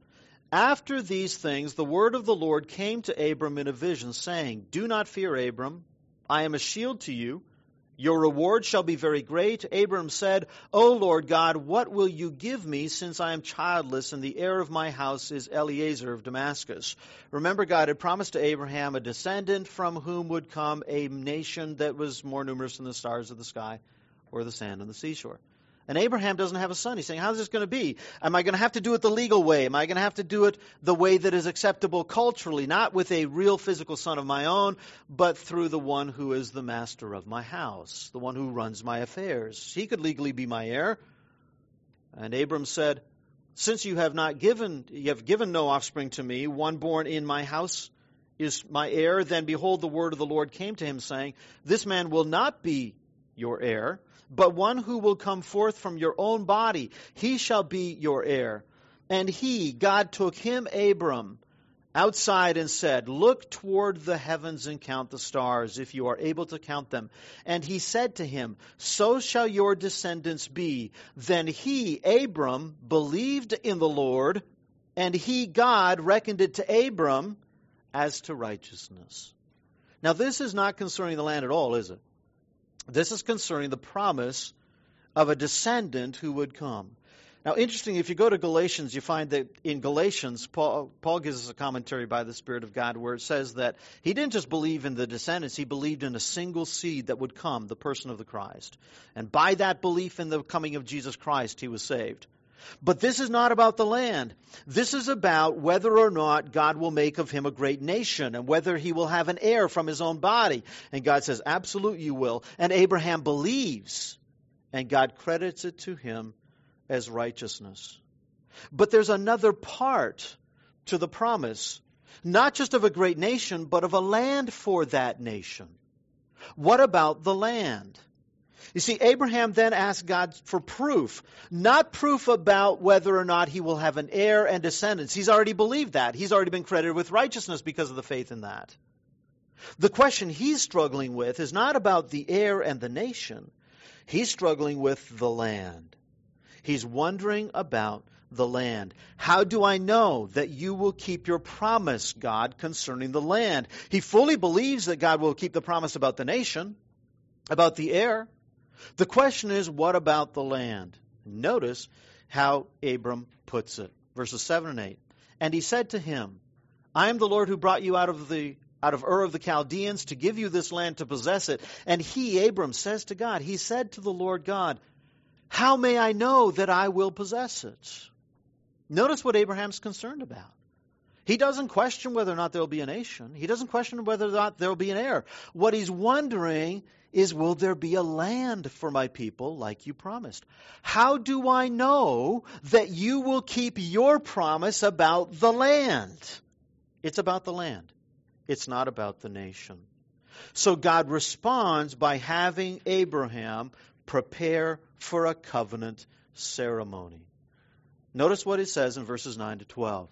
After these things, the word of the Lord came to Abram in a vision, saying, Do not fear, Abram. I am a shield to you. Your reward shall be very great. Abram said, O Lord God, what will you give me, since I am childless, and the heir of my house is Eliezer of Damascus? Remember, God had promised to Abraham a descendant from whom would come a nation that was more numerous than the stars of the sky or the sand on the seashore. And Abraham doesn't have a son. He's saying, how's this going to be? Am I going to have to do it the legal way? Am I going to have to do it the way that is acceptable culturally? Not with a real physical son of my own, but through the one who is the master of my house, the one who runs my affairs. He could legally be my heir. And Abram said, Since you have not given, you have given no offspring to me, one born in my house is my heir. Then behold, the word of the Lord came to him, saying, This man will not be your heir, but one who will come forth from your own body, he shall be your heir. And he, God, took him, Abram, outside and said, Look toward the heavens and count the stars, if you are able to count them. And he said to him, So shall your descendants be. Then he, Abram, believed in the Lord, and he, God, reckoned it to Abram as to righteousness. Now, this is not concerning the land at all, is it? This is concerning the promise of a descendant who would come. Now, interesting, if you go to Galatians, you find that in Galatians, Paul, Paul gives us a commentary by the Spirit of God where it says that he didn't just believe in the descendants, he believed in a single seed that would come, the person of the Christ. And by that belief in the coming of Jesus Christ, he was saved. But this is not about the land. This is about whether or not God will make of him a great nation and whether he will have an heir from his own body. And God says, absolutely you will. And Abraham believes, and God credits it to him as righteousness. But there's another part to the promise, not just of a great nation, but of a land for that nation. What about the land? You see, Abraham then asked God for proof, not proof about whether or not he will have an heir and descendants. He's already believed that. He's already been credited with righteousness because of the faith in that. The question he's struggling with is not about the heir and the nation. He's struggling with the land. He's wondering about the land. How do I know that you will keep your promise, God, concerning the land? He fully believes that God will keep the promise about the nation, about the heir. The question is, what about the land? Notice how Abram puts it. Verses seven and eight. And he said to him, I am the Lord who brought you out of the out of Ur of the Chaldeans to give you this land to possess it. And he, Abram, says to God, he said to the Lord God, how may I know that I will possess it? Notice what Abraham's concerned about. He doesn't question whether or not there will be a nation. He doesn't question whether or not there will be an heir. What he's wondering is, will there be a land for my people like you promised? How do I know that you will keep your promise about the land? It's about the land. It's not about the nation. So God responds by having Abraham prepare for a covenant ceremony. Notice what it says in verses nine to twelve.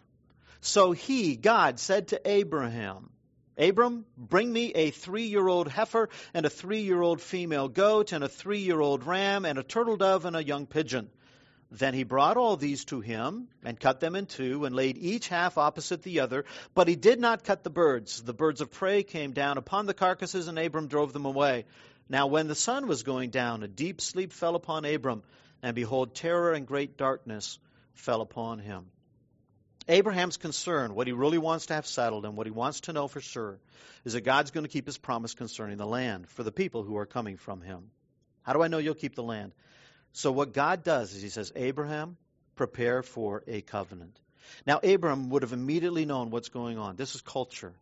So he, God, said to Abraham, Abram, bring me a three-year-old heifer and a three-year-old female goat and a three-year-old ram and a turtle dove and a young pigeon. Then he brought all these to him and cut them in two and laid each half opposite the other. But he did not cut the birds. The birds of prey came down upon the carcasses, and Abram drove them away. Now when the sun was going down, a deep sleep fell upon Abram, and behold, terror and great darkness fell upon him. Abraham's concern, what he really wants to have settled and what he wants to know for sure, is that God's going to keep his promise concerning the land for the people who are coming from him. How do I know you'll keep the land? So what God does is he says, Abraham, prepare for a covenant. Now, Abraham would have immediately known what's going on. This is culture.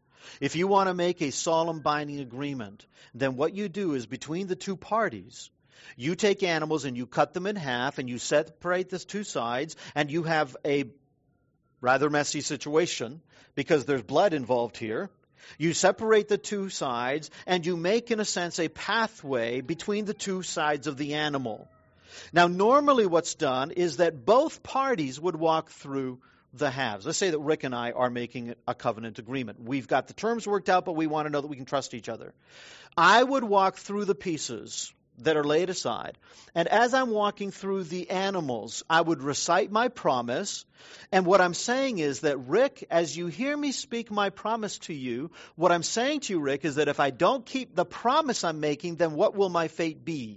If you want to make a solemn binding agreement, then what you do is between the two parties, you take animals and you cut them in half and you separate the two sides, and you have a rather messy situation because there's blood involved here. You separate the two sides and you make, in a sense, a pathway between the two sides of the animal. Now, normally what's done is that both parties would walk through the halves. Let's say that Rick and I are making a covenant agreement. We've got the terms worked out, but we want to know that we can trust each other. I would walk through the pieces that are laid aside. And as I'm walking through the animals, I would recite my promise. And what I'm saying is that, Rick, as you hear me speak my promise to you, what I'm saying to you, Rick, is that if I don't keep the promise I'm making, then what will my fate be?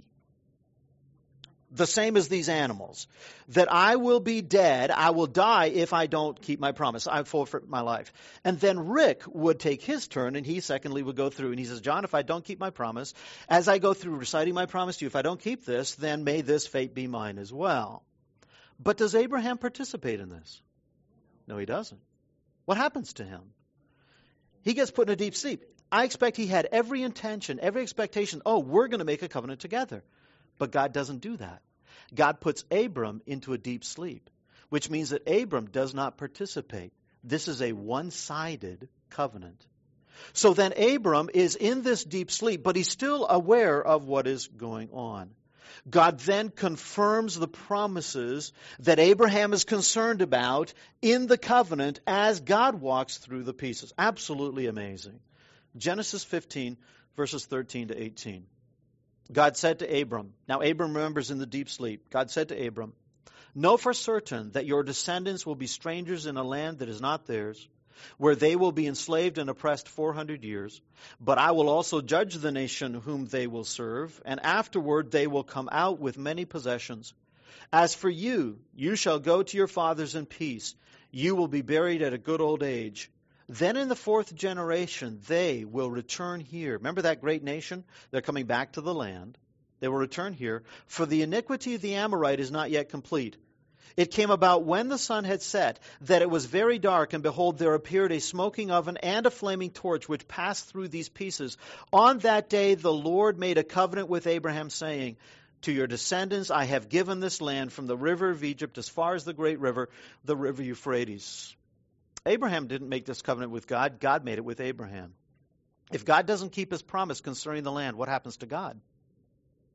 The same as these animals. That I will be dead, I will die if I don't keep my promise. I forfeit my life. And then Rick would take his turn, and he secondly would go through. And he says, John, if I don't keep my promise, as I go through reciting my promise to you, if I don't keep this, then may this fate be mine as well. But does Abraham participate in this? No, he doesn't. What happens to him? He gets put in a deep sleep. I expect he had every intention, every expectation, oh, we're going to make a covenant together. But God doesn't do that. God puts Abram into a deep sleep, which means that Abram does not participate. This is a one-sided covenant. So then Abram is in this deep sleep, but he's still aware of what is going on. God then confirms the promises that Abraham is concerned about in the covenant as God walks through the pieces. Absolutely amazing. Genesis fifteen, verses thirteen to eighteen. God said to Abram, now Abram remembers in the deep sleep, God said to Abram, know for certain that your descendants will be strangers in a land that is not theirs, where they will be enslaved and oppressed four hundred years. But I will also judge the nation whom they will serve, and afterward they will come out with many possessions. As for you, you shall go to your fathers in peace. You will be buried at a good old age. Then in the fourth generation, they will return here. Remember that great nation? They're coming back to the land. They will return here. For the iniquity of the Amorite is not yet complete. It came about when the sun had set, that it was very dark, and behold, there appeared a smoking oven and a flaming torch, which passed through these pieces. On that day the Lord made a covenant with Abraham, saying, to your descendants I have given this land from the river of Egypt as far as the great river, the river Euphrates. Abraham didn't make this covenant with God. God made it with Abraham. If God doesn't keep his promise concerning the land, what happens to God?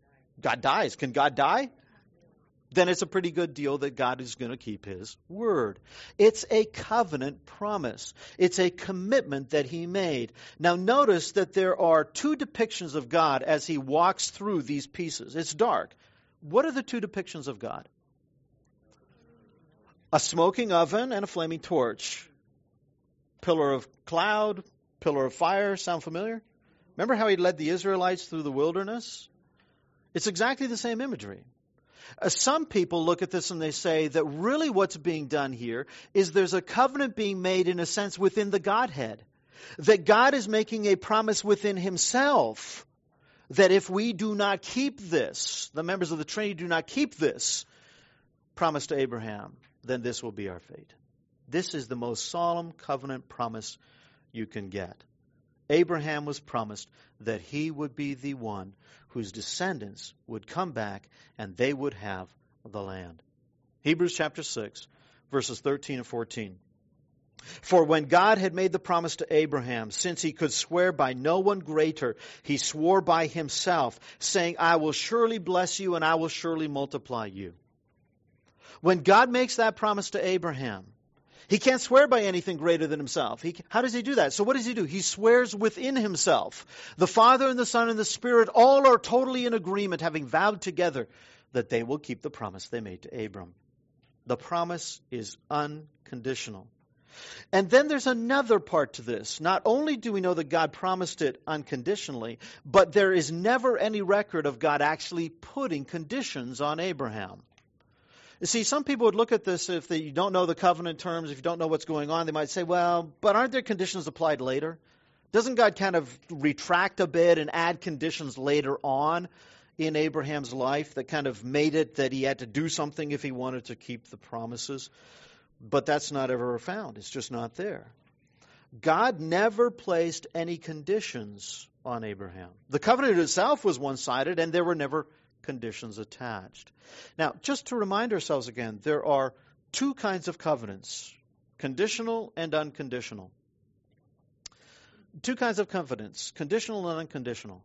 God dies. Can God die? Then it's a pretty good deal that God is going to keep his word. It's a covenant promise. It's a commitment that he made. Now notice that there are two depictions of God as he walks through these pieces. It's dark. What are the two depictions of God? A smoking oven and a flaming torch. Pillar of cloud, pillar of fire. Sound familiar? Remember how he led the Israelites through the wilderness? It's exactly the same imagery. Uh, some people look at this and they say that really what's being done here is there's a covenant being made in a sense within the Godhead. That God is making a promise within himself that if we do not keep this, the members of the Trinity do not keep this promise to Abraham, then this will be our fate. This is the most solemn covenant promise you can get. Abraham was promised that he would be the one whose descendants would come back and they would have the land. Hebrews chapter six, verses thirteen and fourteen. For when God had made the promise to Abraham, since he could swear by no one greater, he swore by himself, saying, I will surely bless you and I will surely multiply you. When God makes that promise to Abraham, he can't swear by anything greater than himself. He, how does he do that? So what does he do? He swears within himself. The Father and the Son and the Spirit all are totally in agreement, having vowed together that they will keep the promise they made to Abram. The promise is unconditional. And then there's another part to this. Not only do we know that God promised it unconditionally, but there is never any record of God actually putting conditions on Abraham. You see, some people would look at this if they don't know the covenant terms, if you don't know what's going on, they might say, well, but aren't there conditions applied later? Doesn't God kind of retract a bit and add conditions later on in Abraham's life that kind of made it that he had to do something if he wanted to keep the promises? But that's not ever found. It's just not there. God never placed any conditions on Abraham. The covenant itself was one-sided, and there were never conditions attached. Now, just to remind ourselves again, there are two kinds of covenants, conditional and unconditional. Two kinds of covenants, conditional and unconditional.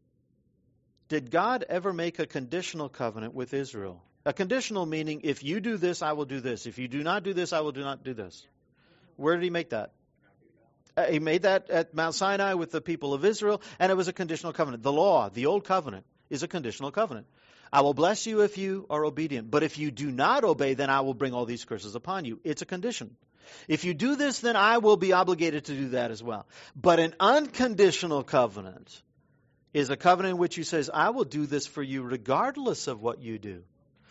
Did God ever make a conditional covenant with Israel? A conditional meaning, if you do this, I will do this. If you do not do this, I will do not do this. Where did he make that? Uh, he made that at Mount Sinai with the people of Israel, and it was a conditional covenant. The law, the old covenant, is a conditional covenant. I will bless you if you are obedient, but if you do not obey, then I will bring all these curses upon you. It's a condition. If you do this, then I will be obligated to do that as well. But an unconditional covenant is a covenant in which he says, I will do this for you regardless of what you do.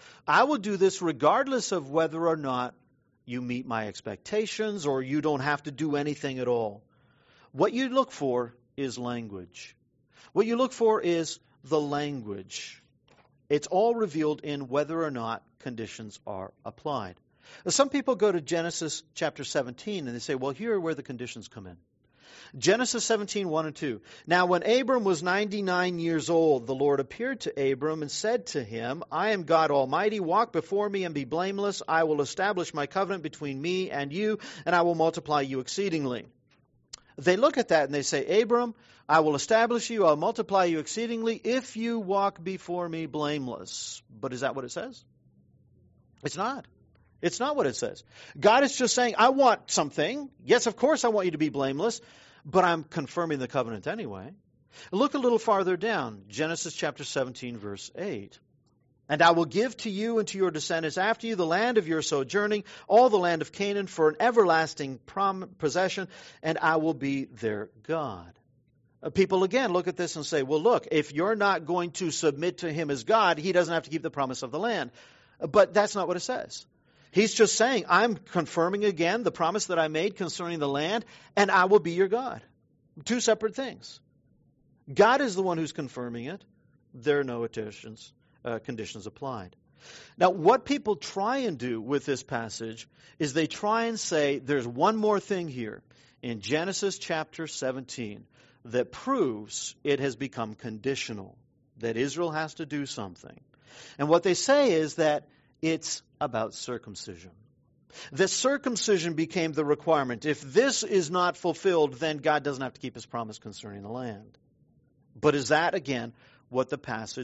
I will do this regardless of whether or not you meet my expectations or you don't have to do anything at all. What you look for is language. What you look for is the language. It's all revealed in whether or not conditions are applied. Some people go to Genesis chapter seventeen and they say, well, here are where the conditions come in. Genesis seventeen, one and two. Now when Abram was ninety-nine years old, the Lord appeared to Abram and said to him, I am God Almighty, walk before me and be blameless. I will establish my covenant between me and you, and I will multiply you exceedingly. They look at that and they say, Abram, I will establish you, I'll multiply you exceedingly if you walk before me blameless. But is that what it says? It's not. It's not what it says. God is just saying, I want something. Yes, of course I want you to be blameless, but I'm confirming the covenant anyway. Look a little farther down, Genesis chapter seventeen, verse eight. And I will give to you and to your descendants after you the land of your sojourning, all the land of Canaan for an everlasting prom- possession, and I will be their God. Uh, people again look at this and say, well, look, if you're not going to submit to him as God, he doesn't have to keep the promise of the land. Uh, but that's not what it says. He's just saying, I'm confirming again the promise that I made concerning the land, and I will be your God. Two separate things. God is the one who's confirming it. There are no additions, uh, conditions applied. Now, what people try and do with this passage is they try and say there's one more thing here in Genesis chapter seventeen that proves it has become conditional, that Israel has to do something. And what they say is that it's about circumcision. The circumcision became the requirement. If this is not fulfilled, then God doesn't have to keep his promise concerning the land. But is that, again, what the passage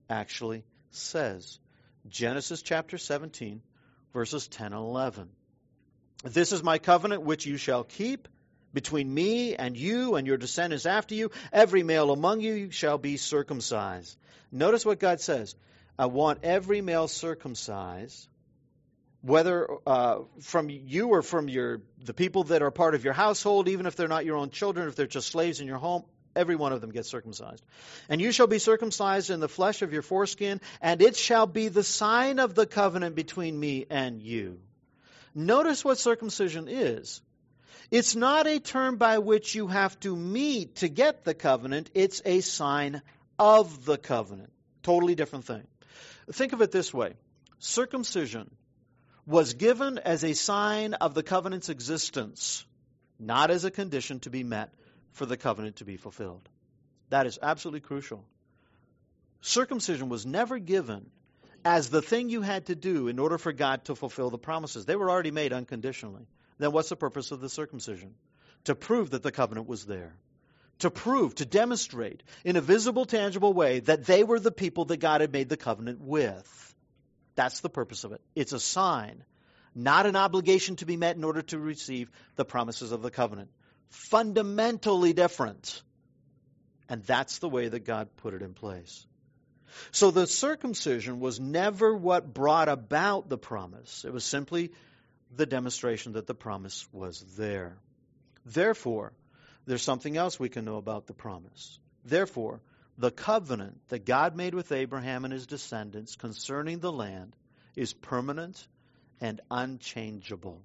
actually says. Genesis chapter seventeen, verses ten and eleven. This is my covenant which you shall keep between me and you and your descendants after you. Every male among you shall be circumcised. Notice what God says. I want every male circumcised, whether uh, from you or from your the people that are part of your household, even if they're not your own children, if they're just slaves in your home, every one of them gets circumcised. And you shall be circumcised in the flesh of your foreskin, and it shall be the sign of the covenant between me and you. Notice what circumcision is. It's not a term by which you have to meet to get the covenant. It's a sign of the covenant. Totally different thing. Think of it this way. Circumcision was given as a sign of the covenant's existence, not as a condition to be met for the covenant to be fulfilled. That is absolutely crucial. Circumcision was never given as the thing you had to do in order for God to fulfill the promises. They were already made unconditionally. Then what's the purpose of the circumcision? To prove that the covenant was there. To prove, to demonstrate in a visible, tangible way that they were the people that God had made the covenant with. That's the purpose of it. It's a sign, not an obligation to be met in order to receive the promises of the covenant. Fundamentally different. And that's the way that God put it in place. So the circumcision was never what brought about the promise. It was simply the demonstration that the promise was there. Therefore, there's something else we can know about the promise. Therefore, the covenant that God made with Abraham and his descendants concerning the land is permanent and unchangeable.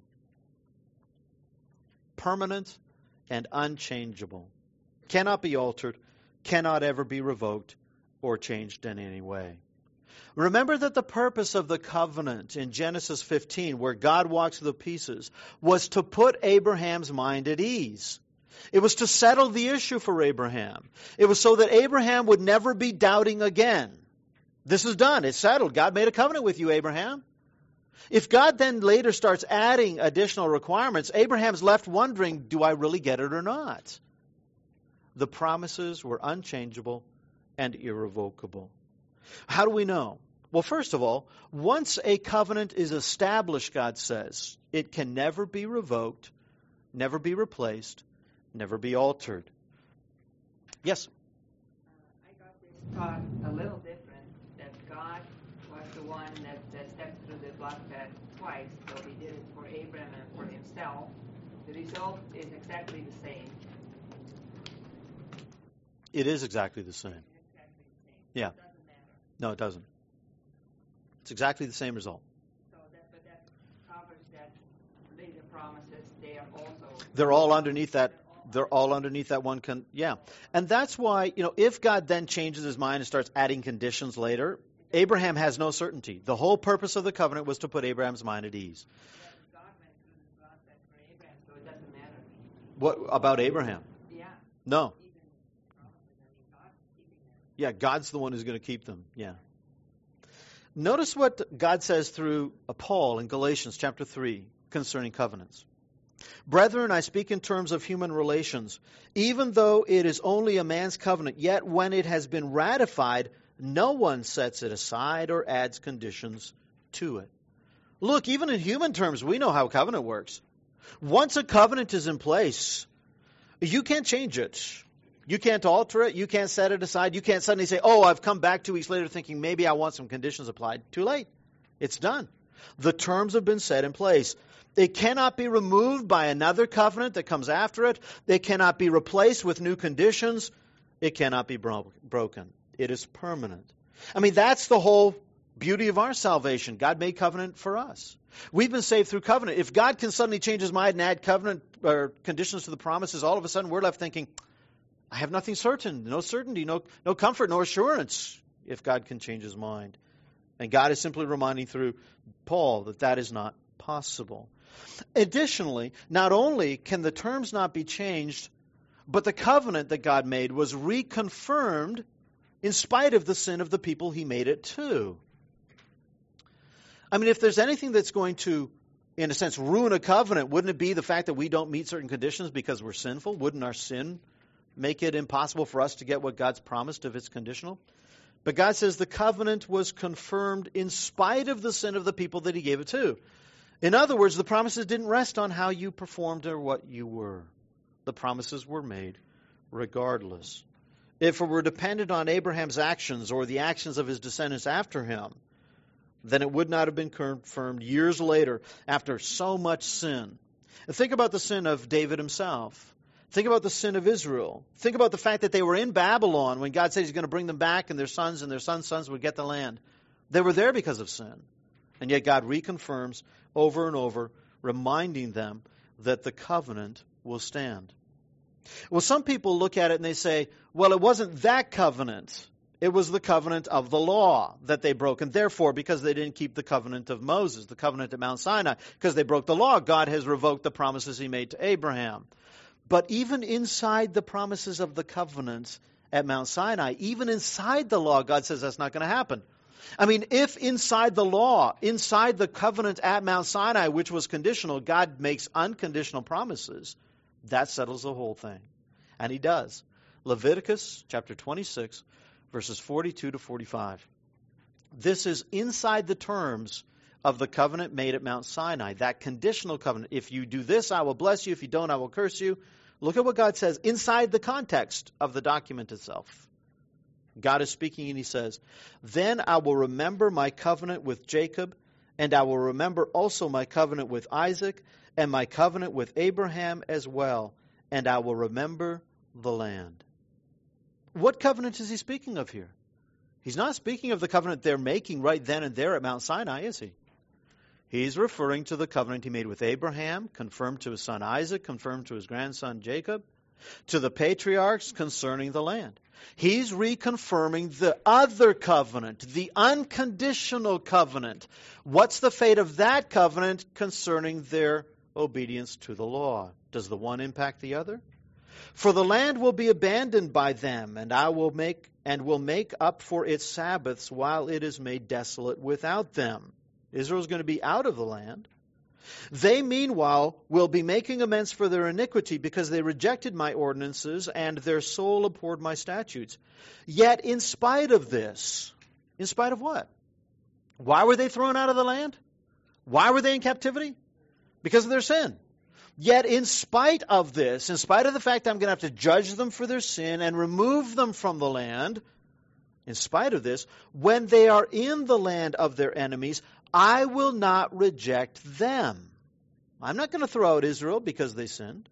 Permanent and unchangeable. Cannot be altered, cannot ever be revoked or changed in any way. Remember that the purpose of the covenant in Genesis fifteen, where God walks through the pieces, was to put Abraham's mind at ease. It was to settle the issue for Abraham. It was so that Abraham would never be doubting again. This is done. It's settled. God made a covenant with you, Abraham. If God then later starts adding additional requirements, Abraham's left wondering, do I really get it or not? The promises were unchangeable and irrevocable. How do we know? Well, first of all, once a covenant is established, God says, it can never be revoked, never be replaced, never be altered. Yes? Uh, I got this thought a little different, that God was the one that, that stepped through the blood path twice, so he did it for Abraham and for himself. The result is exactly the same. It is exactly the same. It's exactly the same. Yeah. It doesn't matter. No, it doesn't. It's exactly the same result. So that, but that covers that later promises. They are also. They're all underneath that. They're all underneath that one. Con- yeah. And that's why, you know, if God then changes his mind and starts adding conditions later, Abraham has no certainty. The whole purpose of the covenant was to put Abraham's mind at ease. God went through the process for Abraham, so it doesn't matter. What about Abraham? Yeah. No. Even promises. I mean, God's keeping them. Yeah, God's the one who's going to keep them. Yeah. Notice what God says through Paul in Galatians chapter three concerning covenants. Brethren, I speak in terms of human relations. Even though it is only a man's covenant, yet when it has been ratified, no one sets it aside or adds conditions to it. Look, even in human terms, we know how covenant works. Once a covenant is in place, you can't change it. You can't alter it. You can't set it aside. You can't suddenly say, oh, I've come back two weeks later thinking maybe I want some conditions applied. Too late. It's done. The terms have been set in place. It cannot be removed by another covenant that comes after it. They cannot be replaced with new conditions. It cannot be bro- broken. It is permanent. I mean, that's the whole beauty of our salvation. God made covenant for us. We've been saved through covenant. If God can suddenly change his mind and add covenant or conditions to the promises, all of a sudden we're left thinking, I have nothing certain, no certainty, no, no comfort, no assurance if God can change his mind. And God is simply reminding through Paul that that is not possible. Additionally, not only can the terms not be changed, but the covenant that God made was reconfirmed in spite of the sin of the people he made it to. I mean, if there's anything that's going to, in a sense, ruin a covenant, wouldn't it be the fact that we don't meet certain conditions because we're sinful? Wouldn't our sin make it impossible for us to get what God's promised if it's conditional? But God says the covenant was confirmed in spite of the sin of the people that he gave it to. In other words, the promises didn't rest on how you performed or what you were. The promises were made regardless. If it were dependent on Abraham's actions or the actions of his descendants after him, then it would not have been confirmed years later after so much sin. And think about the sin of David himself. Think about the sin of Israel. Think about the fact that they were in Babylon when God said he's going to bring them back and their sons and their sons' sons would get the land. They were there because of sin. And yet God reconfirms over and over, reminding them that the covenant will stand. Well, some people look at it and they say, well, it wasn't that covenant. It was the covenant of the law that they broke. And therefore, because they didn't keep the covenant of Moses, the covenant at Mount Sinai, because they broke the law, God has revoked the promises he made to Abraham. But even inside the promises of the covenant at Mount Sinai, even inside the law, God says that's not going to happen. I mean, if inside the law, inside the covenant at Mount Sinai, which was conditional, God makes unconditional promises, that settles the whole thing. And he does. Leviticus chapter twenty-six, verses forty-two to forty-five. This is inside the terms of the covenant made at Mount Sinai, that conditional covenant. If you do this, I will bless you. If you don't, I will curse you. Look at what God says inside the context of the document itself. God is speaking and he says, then I will remember my covenant with Jacob, and I will remember also my covenant with Isaac, and my covenant with Abraham as well, and I will remember the land. What covenant is he speaking of here? He's not speaking of the covenant they're making right then and there at Mount Sinai, is he? He's referring to the covenant he made with Abraham, confirmed to his son Isaac, confirmed to his grandson Jacob, to the patriarchs concerning the land. He's reconfirming the other covenant, the unconditional covenant. What's the fate of that covenant concerning their obedience to the law? Does the one impact the other? For the land will be abandoned by them, and I will make and will make up for its Sabbaths while it is made desolate without them. Israel's going to be out of the land. They, meanwhile, will be making amends for their iniquity because they rejected my ordinances and their soul abhorred my statutes. Yet in spite of this, in spite of what? Why were they thrown out of the land? Why were they in captivity? Because of their sin. Yet in spite of this, in spite of the fact that I'm going to have to judge them for their sin and remove them from the land, in spite of this, when they are in the land of their enemies, I will not reject them. I'm not going to throw out Israel because they sinned.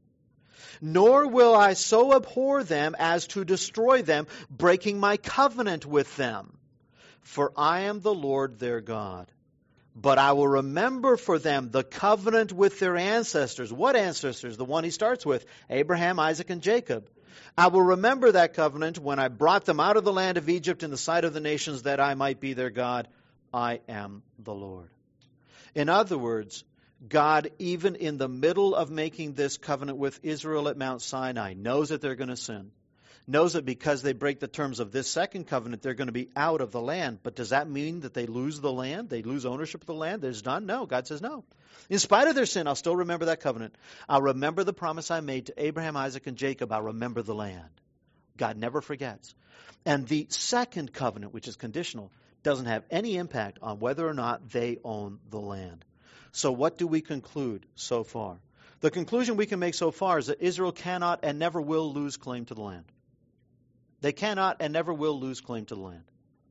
Nor will I so abhor them as to destroy them, breaking my covenant with them. For I am the Lord their God. But I will remember for them the covenant with their ancestors. What ancestors? The one he starts with, Abraham, Isaac, and Jacob. I will remember that covenant when I brought them out of the land of Egypt in the sight of the nations, that I might be their God. I am the Lord. In other words, God, even in the middle of making this covenant with Israel at Mount Sinai, knows that they're going to sin. Knows that because they break the terms of this second covenant, they're going to be out of the land. But does that mean that they lose the land? They lose ownership of the land? There's none? No. God says no. In spite of their sin, I'll still remember that covenant. I'll remember the promise I made to Abraham, Isaac, and Jacob. I'll remember the land. God never forgets. And the second covenant, which is conditional, doesn't have any impact on whether or not they own the land. So what do we conclude so far? The conclusion we can make so far is that Israel cannot and never will lose claim to the land. They cannot and never will lose claim to the land.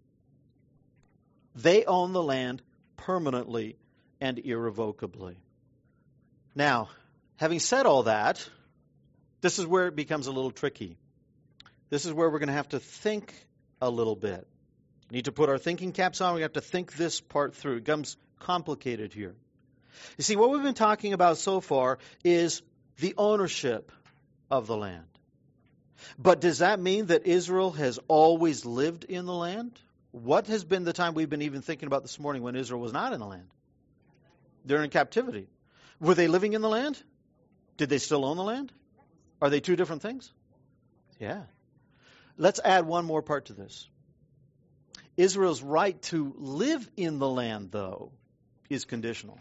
They own the land permanently and irrevocably. Now, having said all that, this is where it becomes a little tricky. This is where we're going to have to think a little bit. We need to put our thinking caps on. We have to think this part through. It becomes complicated here. You see, what we've been talking about so far is the ownership of the land. But does that mean that Israel has always lived in the land? What has been the time we've been even thinking about this morning when Israel was not in the land? They're in captivity. Were they living in the land? Did they still own the land? Are they two different things? Yeah. Let's add one more part to this. Israel's right to live in the land, though, is conditional.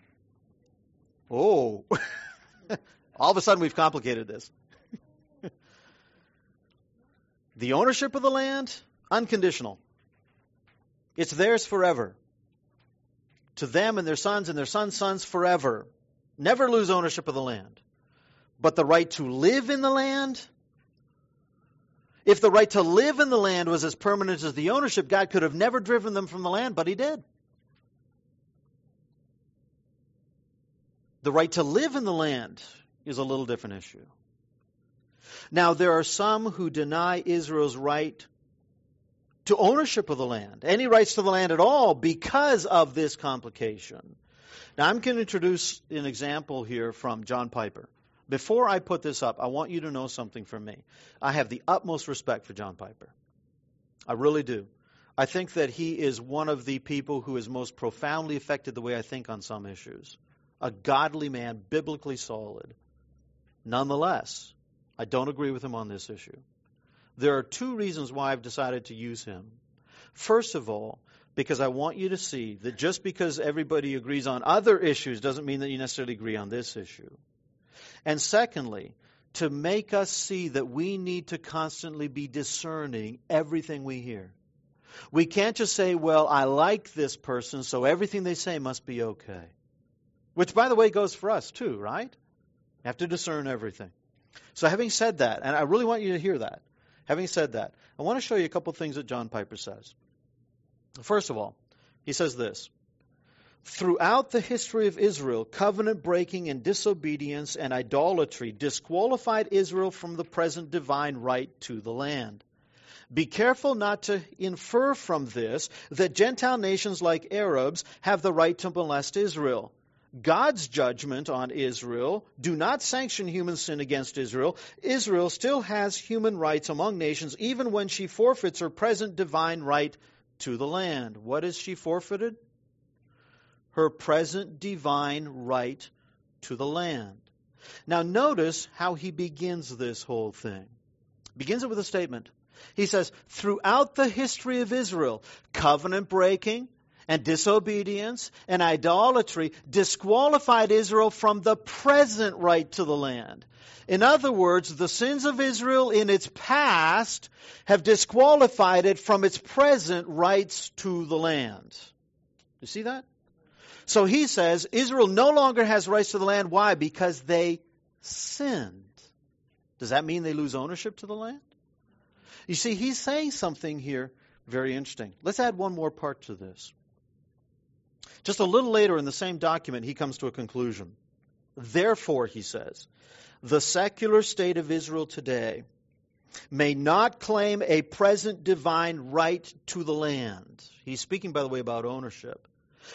Oh, all of a sudden we've complicated this. The ownership of the land, unconditional. It's theirs forever. To them and their sons and their sons' sons forever. Never lose ownership of the land. But the right to live in the land? If the right to live in the land was as permanent as the ownership, God could have never driven them from the land, but He did. The right to live in the land is a little different issue. Now, there are some who deny Israel's right to ownership of the land, any rights to the land at all, because of this complication. Now, I'm going to introduce an example here from John Piper. Before I put this up, I want you to know something from me. I have the utmost respect for John Piper. I really do. I think that he is one of the people who has most profoundly affected the way I think on some issues. A godly man, biblically solid. Nonetheless, I don't agree with him on this issue. There are two reasons why I've decided to use him. First of all, because I want you to see that just because everybody agrees on other issues doesn't mean that you necessarily agree on this issue. And secondly, to make us see that we need to constantly be discerning everything we hear. We can't just say, well, I like this person, so everything they say must be okay. Which, by the way, goes for us too, right? You have to discern everything. So having said that, and I really want you to hear that, having said that, I want to show you a couple things that John Piper says. First of all, he says this. Throughout the history of Israel, covenant breaking and disobedience and idolatry disqualified Israel from the present divine right to the land. Be careful not to infer from this that Gentile nations like Arabs have the right to molest Israel. God's judgment on Israel do not sanction human sin against Israel. Israel still has human rights among nations even when she forfeits her present divine right to the land. What has she forfeited? Her present divine right to the land. Now notice how he begins this whole thing. Begins it with a statement. He says, throughout the history of Israel, covenant breaking and disobedience and idolatry disqualified Israel from the present right to the land. In other words, the sins of Israel in its past have disqualified it from its present rights to the land. You see that? So he says Israel no longer has rights to the land. Why? Because they sinned. Does that mean they lose ownership to the land? You see, he's saying something here very interesting. Let's add one more part to this. Just a little later in the same document, he comes to a conclusion. Therefore, he says, the secular state of Israel today may not claim a present divine right to the land. He's speaking, by the way, about ownership.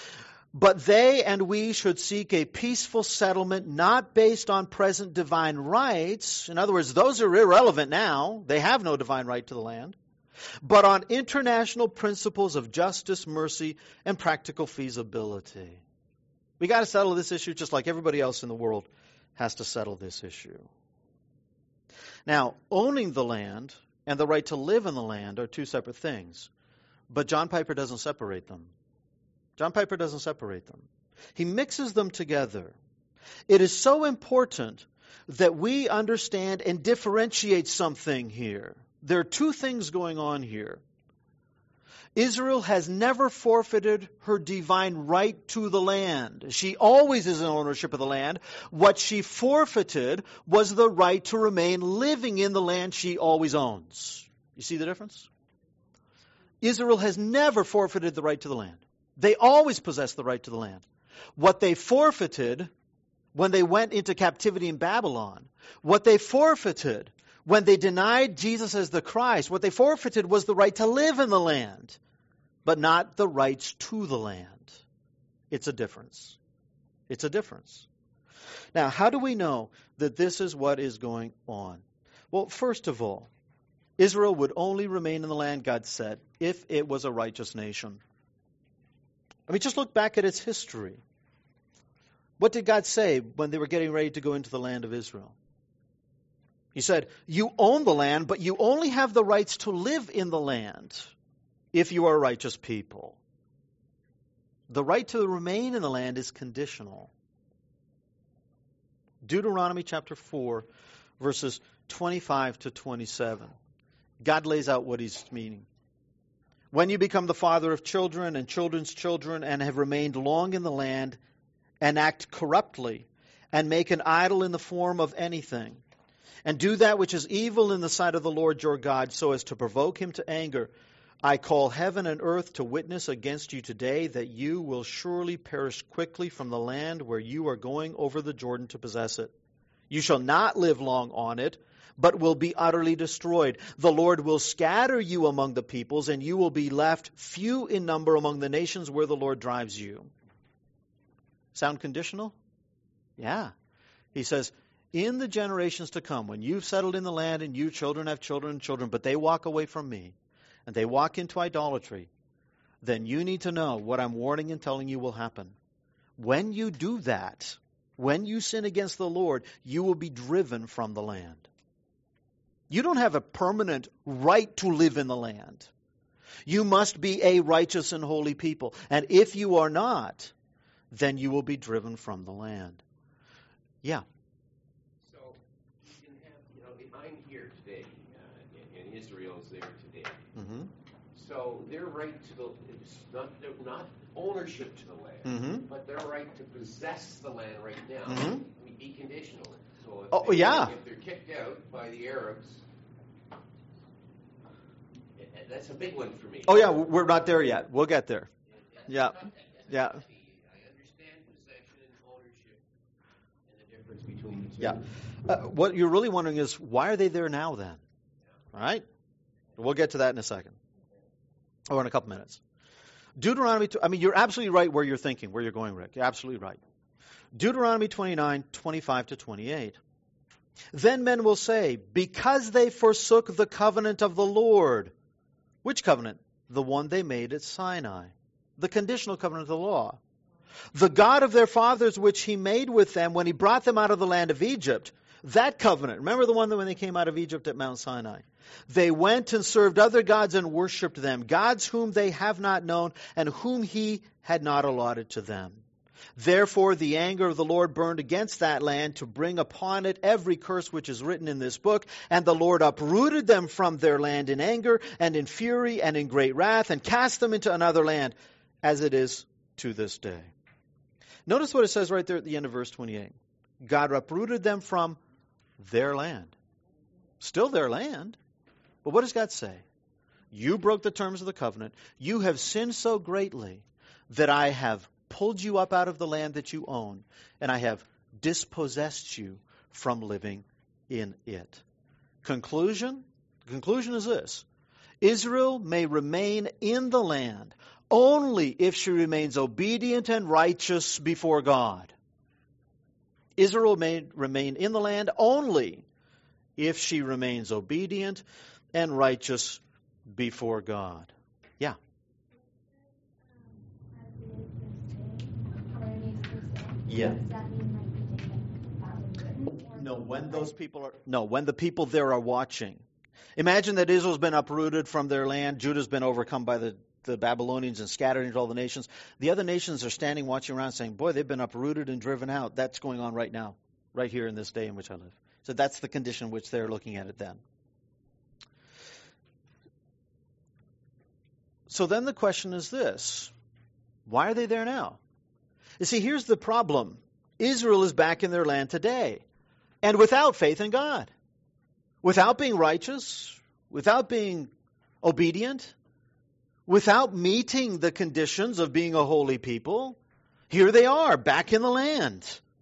But they and we should seek a peaceful settlement not based on present divine rights. In other words, those are irrelevant now. They have no divine right to the land. But on international principles of justice, mercy, and practical feasibility. We got to settle this issue just like everybody else in the world has to settle this issue. Now, owning the land and the right to live in the land are two separate things. But John Piper doesn't separate them. John Piper doesn't separate them. He mixes them together. It is so important that we understand and differentiate something here. There are two things going on here. Israel has never forfeited her divine right to the land. She always is in ownership of the land. What she forfeited was the right to remain living in the land she always owns. You see the difference? Israel has never forfeited the right to the land. They always possess the right to the land. What they forfeited when they went into captivity in Babylon, what they forfeited when they denied Jesus as the Christ, what they forfeited was the right to live in the land, but not the rights to the land. It's a difference. It's a difference. Now, how do we know that this is what is going on? Well, first of all, Israel would only remain in the land, God said, if it was a righteous nation. I mean, just look back at its history. What did God say when they were getting ready to go into the land of Israel? He said, you own the land, but you only have the rights to live in the land if you are a righteous people. The right to remain in the land is conditional. Deuteronomy chapter four, verses twenty-five to twenty-seven. God lays out what he's meaning. When you become the father of children and children's children and have remained long in the land and act corruptly and make an idol in the form of anything and do that which is evil in the sight of the Lord your God so as to provoke him to anger, I call heaven and earth to witness against you today that you will surely perish quickly from the land where you are going over the Jordan to possess it. You shall not live long on it, but will be utterly destroyed. The Lord will scatter you among the peoples, and you will be left few in number among the nations where the Lord drives you. Sound conditional? Yeah. He says, in the generations to come, when you've settled in the land and you children have children and children, but they walk away from me, and they walk into idolatry, then you need to know what I'm warning and telling you will happen. When you do that, when you sin against the Lord, you will be driven from the land. You don't have a permanent right to live in the land. You must be a righteous and holy people. And if you are not, then you will be driven from the land. Yeah. So you can have, you know, if I'm here today, uh, and Israel's there today, Mm-hmm. so their right to the, it's not, not ownership to the land, Mm-hmm. but their right to possess the land right now Mm-hmm. would be conditional. So if Oh, they, yeah. if they're kicked out by the Arabs, that's a big one for me. Oh, yeah, we're not there yet. We'll get there. Yeah. Yeah. I understand possession and ownership and the difference between the two. Yeah. Uh, what you're really wondering is, why are they there now then? All right? We'll get to that in a second. Or in a couple minutes. Deuteronomy, I mean, you're absolutely right where you're thinking, where you're going, Rick. You're absolutely right. Deuteronomy twenty-nine, twenty-five to twenty-eight. Then men will say, because they forsook the covenant of the Lord. Which covenant? The one they made at Sinai. The conditional covenant of the law. The God of their fathers which he made with them when he brought them out of the land of Egypt. That covenant. Remember the one that when they came out of Egypt at Mount Sinai. They went and served other gods and worshipped them. Gods whom they have not known and whom he had not allotted to them. Therefore the anger of the Lord burned against that land to bring upon it every curse which is written in this book. And the Lord uprooted them from their land in anger and in fury and in great wrath and cast them into another land, as it is to this day. Notice what it says right there at the end of verse twenty-eight. God uprooted them from their land. Still their land. But what does God say? You broke the terms of the covenant. You have sinned so greatly that I have pulled you up out of the land that you own, and I have dispossessed you from living in it. Conclusion? The conclusion is this. Israel may remain in the land only if she remains obedient and righteous before God. Israel may remain in the land only if she remains obedient and righteous before God. Yeah. Yeah. No, when those people are no, when the people there are watching. Imagine that Israel's been uprooted from their land, Judah's been overcome by the, the Babylonians and scattered into all the nations. The other nations are standing watching around saying, boy, they've been uprooted and driven out. That's going on right now, right here in this day in which I live. So that's the condition in which they're looking at it then. So then the question is this. Why are they there now? You see, here's the problem. Israel is back in their land today. And without faith in God. Without being righteous. Without being obedient. Without meeting the conditions of being a holy people. Here they are, back in the land.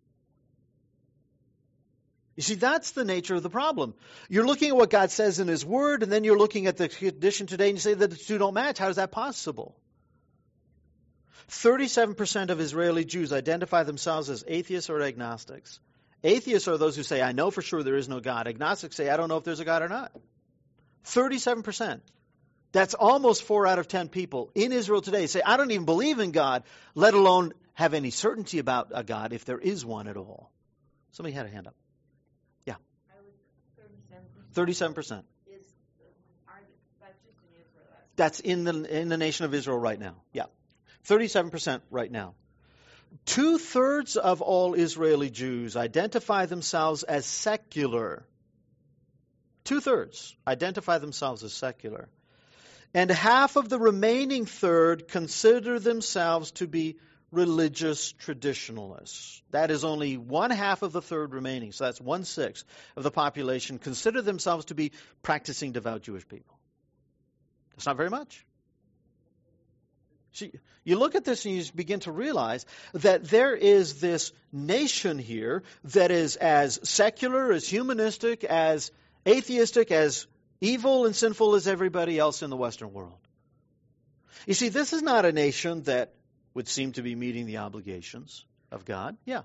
You see, that's the nature of the problem. You're looking at what God says in His Word, and then you're looking at the condition today, and you say that the two don't match. How is that possible? thirty-seven percent of Israeli Jews identify themselves as atheists or agnostics. Atheists are those who say, I know for sure there is no God. Agnostics say, I don't know if there's a God or not. thirty-seven percent. That's almost four out of ten people in Israel today say, I don't even believe in God, let alone have any certainty about a God if there is one at all. Somebody had a hand up. Yeah. thirty-seven percent. Is, are, that's just in Israel. That's in the in the nation of Israel right now. Yeah. thirty-seven percent right now. Two-thirds of all Israeli Jews identify themselves as secular. Two-thirds identify themselves as secular. And half of the remaining third consider themselves to be religious traditionalists. That is only one half of the third remaining. So that's one-sixth of the population consider themselves to be practicing devout Jewish people. That's not very much. See, you look at this and you begin to realize that there is this nation here that is as secular, as humanistic, as atheistic, as evil and sinful as everybody else in the Western world. You see, this is not a nation that would seem to be meeting the obligations of God. Yeah.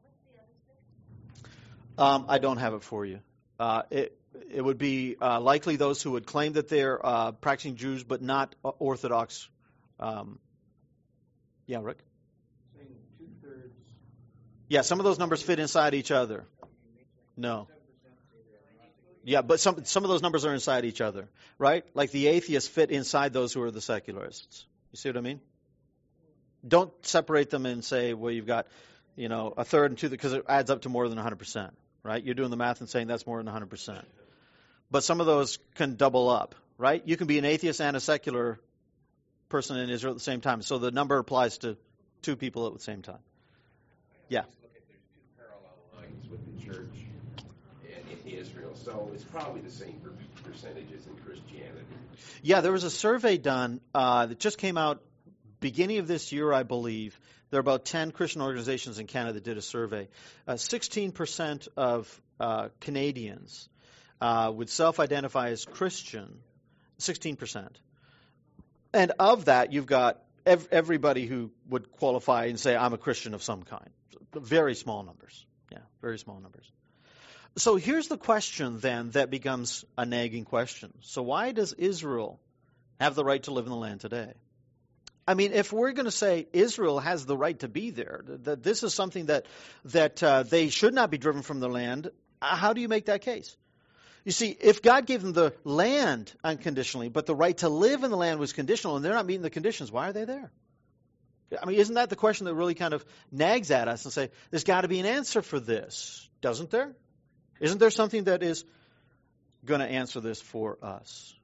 Um, I don't have it for you. Uh, it, it would be uh, likely those who would claim that they're uh, practicing Jews but not Orthodox. Um, yeah, Rick? Saying two-thirds. Yeah, some of those numbers fit inside each other. No. Yeah, but some some of those numbers are inside each other, right? Like the atheists fit inside those who are the secularists. You see what I mean? Don't separate them and say, well, you've got, you know, a third and two, because it adds up to more than one hundred percent, right? You're doing the math and saying that's more than one hundred percent. But some of those can double up, right? You can be an atheist and a secular person in Israel at the same time. So the number applies to two people at the same time. Yeah. Just look at there's two parallel lines with the church in, in Israel, so it's probably the same per- percentages in Christianity. Yeah, there was a survey done uh, that just came out beginning of this year, I believe. There are about ten Christian organizations in Canada that did a survey. Uh, sixteen percent of uh, Canadians uh, would self-identify as Christian. sixteen percent. And of that, you've got ev- everybody who would qualify and say, I'm a Christian of some kind. Very small numbers. Yeah, very small numbers. So here's the question then that becomes a nagging question. So why does Israel have the right to live in the land today? I mean, if we're going to say Israel has the right to be there, that this is something that that uh, they should not be driven from the land, how do you make that case? You see, if God gave them the land unconditionally, but the right to live in the land was conditional, and they're not meeting the conditions, why are they there? I mean, isn't that the question that really kind of nags at us and say, there's got to be an answer for this, doesn't there? Isn't there something that is going to answer this for us?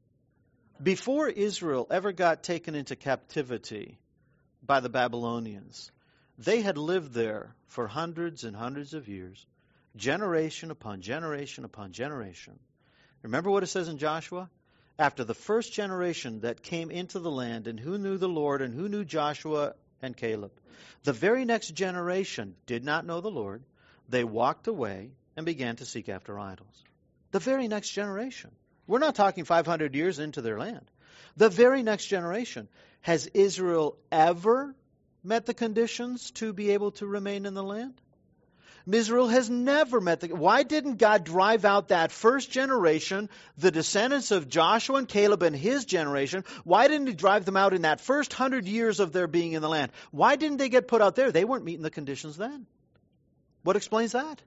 Before Israel ever got taken into captivity by the Babylonians, they had lived there for hundreds and hundreds of years, generation upon generation upon generation. Remember what it says in Joshua? After the first generation that came into the land, and who knew the Lord, and who knew Joshua and Caleb, the very next generation did not know the Lord. They walked away and began to seek after idols. The very next generation. We're not talking five hundred years into their land. The very next generation. Has Israel ever met the conditions to be able to remain in the land? Israel has never met the... Why didn't God drive out that first generation, the descendants of Joshua and Caleb and his generation? Why didn't he drive them out in that first hundred years of their being in the land? Why didn't they get put out there? They weren't meeting the conditions then. What explains that?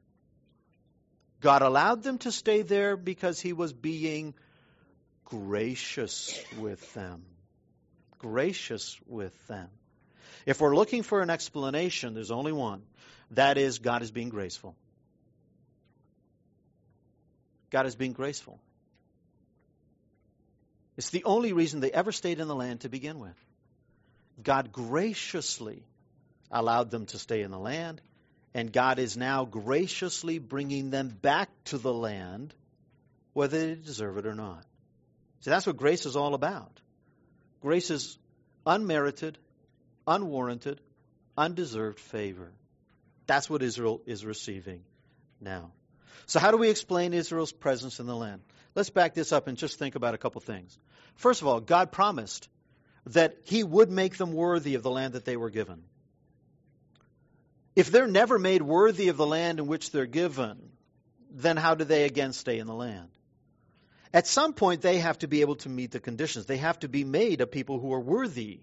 God allowed them to stay there because he was being gracious with them. Gracious with them. If we're looking for an explanation, there's only one. That is, God is being graceful. God is being graceful. It's the only reason they ever stayed in the land to begin with. God graciously allowed them to stay in the land, and God is now graciously bringing them back to the land, whether they deserve it or not. See, that's what grace is all about. Grace is unmerited, unwarranted, undeserved favor. That's what Israel is receiving now. So how do we explain Israel's presence in the land? Let's back this up and just think about a couple things. First of all, God promised that he would make them worthy of the land that they were given. If they're never made worthy of the land in which they're given, then how do they again stay in the land? At some point, they have to be able to meet the conditions. They have to be made a people who are worthy.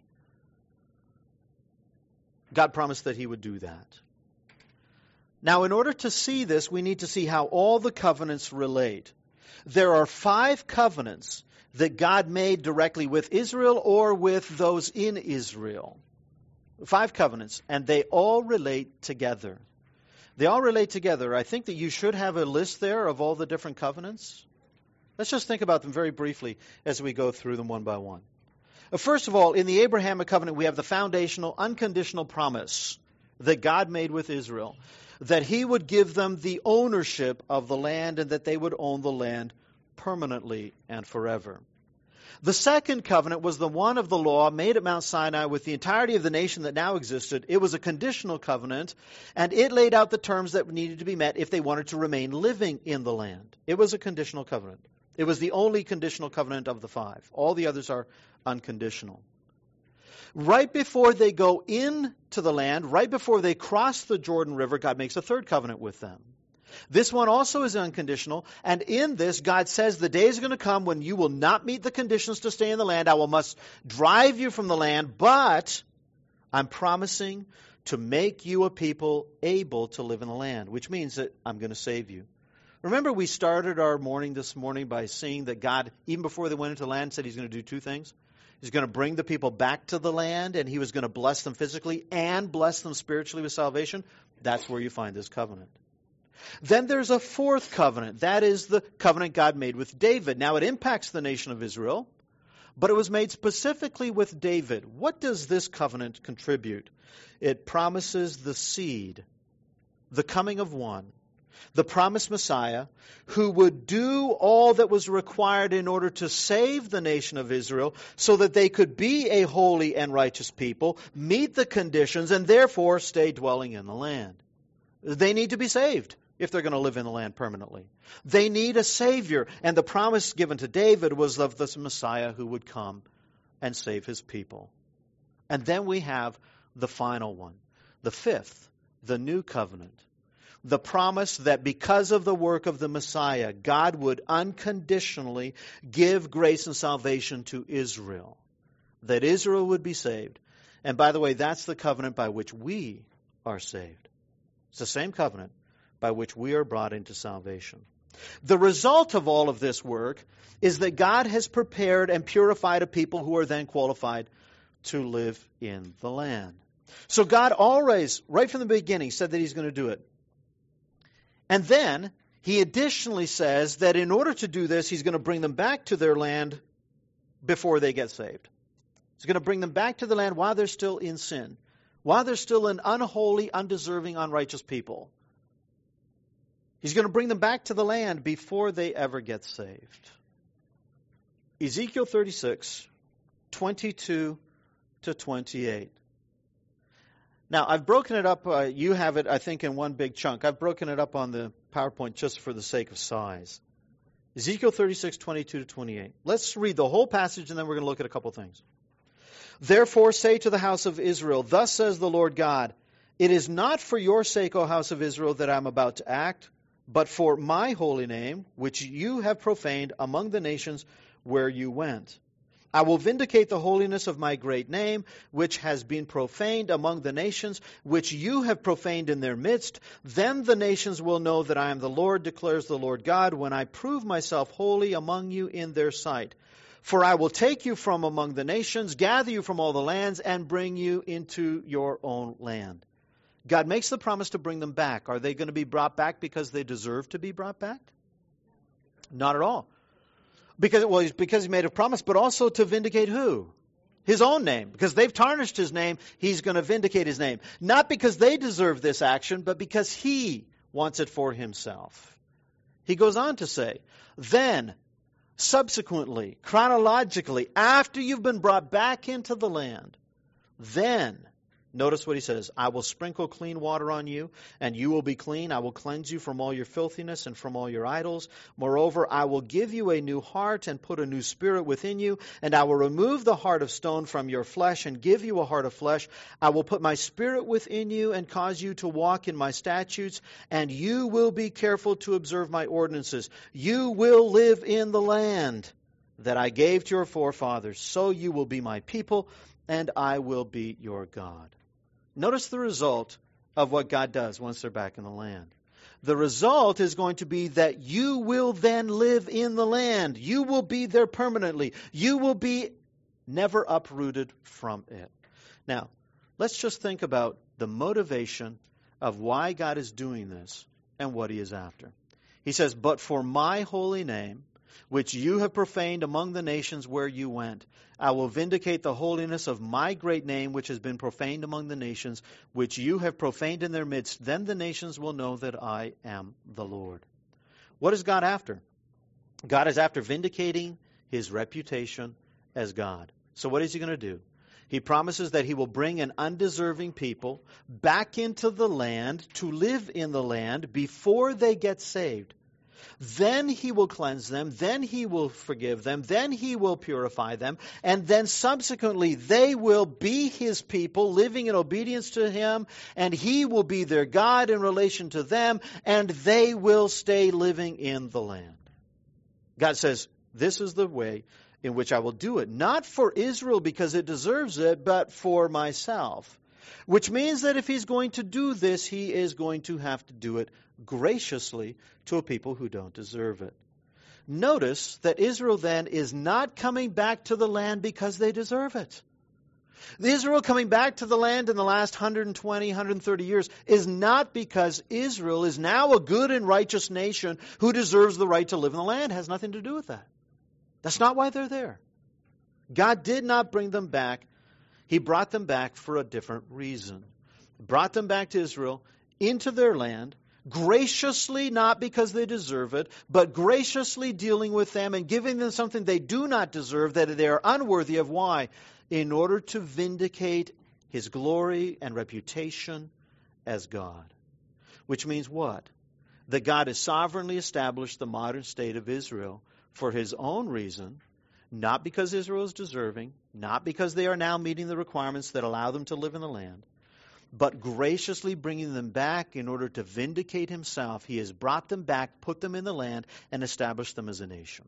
God promised that he would do that. Now, in order to see this, we need to see how all the covenants relate. There are five covenants that God made directly with Israel or with those in Israel. Five covenants, and they all relate together. They all relate together. I think that you should have a list there of all the different covenants. Let's just think about them very briefly as we go through them one by one. First of all, in the Abrahamic covenant, we have the foundational, unconditional promise that God made with Israel, that he would give them the ownership of the land and that they would own the land permanently and forever. The second covenant was the one of the law made at Mount Sinai with the entirety of the nation that now existed. It was a conditional covenant, and it laid out the terms that needed to be met if they wanted to remain living in the land. It was a conditional covenant. It was the only conditional covenant of the five. All the others are unconditional. Right before they go into the land, right before they cross the Jordan River, God makes a third covenant with them. This one also is unconditional, and in this, God says, the day is going to come when you will not meet the conditions to stay in the land. I will must drive you from the land, but I'm promising to make you a people able to live in the land, which means that I'm going to save you. Remember, we started our morning this morning by seeing that God, even before they went into the land, said he's going to do two things. He's going to bring the people back to the land, and he was going to bless them physically and bless them spiritually with salvation. That's where you find this covenant. Then there's a fourth covenant. That is the covenant God made with David. Now, it impacts the nation of Israel, but it was made specifically with David. What does this covenant contribute? It promises the seed, the coming of one, the promised Messiah, who would do all that was required in order to save the nation of Israel so that they could be a holy and righteous people, meet the conditions, and therefore stay dwelling in the land. They need to be saved if they're going to live in the land permanently. They need a Savior, and the promise given to David was of this Messiah who would come and save his people. And then we have the final one, the fifth, the new covenant. The promise that because of the work of the Messiah, God would unconditionally give grace and salvation to Israel, that Israel would be saved. And by the way, that's the covenant by which we are saved. It's the same covenant by which we are brought into salvation. The result of all of this work is that God has prepared and purified a people who are then qualified to live in the land. So God always, right from the beginning, said that he's going to do it. And then he additionally says that in order to do this, he's going to bring them back to their land before they get saved. He's going to bring them back to the land while they're still in sin, while they're still an unholy, undeserving, unrighteous people. He's going to bring them back to the land before they ever get saved. Ezekiel thirty-six, twenty-two to twenty-eight. Now, I've broken it up. Uh, you have it, I think, in one big chunk. I've broken it up on the PowerPoint just for the sake of size. Ezekiel thirty-six, twenty-two to twenty-eight. Let's read the whole passage, and then we're going to look at a couple things. Therefore say to the house of Israel, thus says the Lord God, it is not for your sake, O house of Israel, that I am about to act, but for my holy name, which you have profaned among the nations where you went. I will vindicate the holiness of my great name, which has been profaned among the nations, which you have profaned in their midst. Then the nations will know that I am the Lord, declares the Lord God, when I prove myself holy among you in their sight. For I will take you from among the nations, gather you from all the lands, and bring you into your own land. God makes the promise to bring them back. Are they going to be brought back because they deserve to be brought back? Not at all. Because, well, because he made a promise, but also to vindicate who? His own name. Because they've tarnished his name, he's going to vindicate his name. Not because they deserve this action, but because he wants it for himself. He goes on to say, then, subsequently, chronologically, after you've been brought back into the land, then, notice what he says, I will sprinkle clean water on you, and you will be clean. I will cleanse you from all your filthiness and from all your idols. Moreover, I will give you a new heart and put a new spirit within you, and I will remove the heart of stone from your flesh and give you a heart of flesh. I will put my spirit within you and cause you to walk in my statutes, and you will be careful to observe my ordinances. You will live in the land that I gave to your forefathers, so you will be my people, and I will be your God. Notice the result of what God does once they're back in the land. The result is going to be that you will then live in the land. You will be there permanently. You will be never uprooted from it. Now, let's just think about the motivation of why God is doing this and what he is after. He says, but for my holy name, which you have profaned among the nations where you went. I will vindicate the holiness of my great name, which has been profaned among the nations, which you have profaned in their midst. Then the nations will know that I am the Lord. What is God after? God is after vindicating his reputation as God. So what is he going to do? He promises that he will bring an undeserving people back into the land to live in the land before they get saved. Then he will cleanse them, then he will forgive them, then he will purify them, and then subsequently they will be his people living in obedience to him, and he will be their God in relation to them, and they will stay living in the land. God says, this is the way in which I will do it, not for Israel because it deserves it, but for myself. Which means that if he's going to do this, he is going to have to do it graciously to a people who don't deserve it. Notice that Israel then is not coming back to the land because they deserve it. The Israel coming back to the land in the last one hundred twenty, one hundred thirty years is not because Israel is now a good and righteous nation who deserves the right to live in the land. It has nothing to do with that. That's not why they're there. God did not bring them back. He brought them back for a different reason. He brought them back to Israel into their land, graciously, not because they deserve it, but graciously dealing with them and giving them something they do not deserve, that they are unworthy of. Why? In order to vindicate his glory and reputation as God. Which means what? That God has sovereignly established the modern state of Israel for his own reason, not because Israel is deserving, not because they are now meeting the requirements that allow them to live in the land, but graciously bringing them back in order to vindicate himself. He has brought them back, put them in the land, and established them as a nation.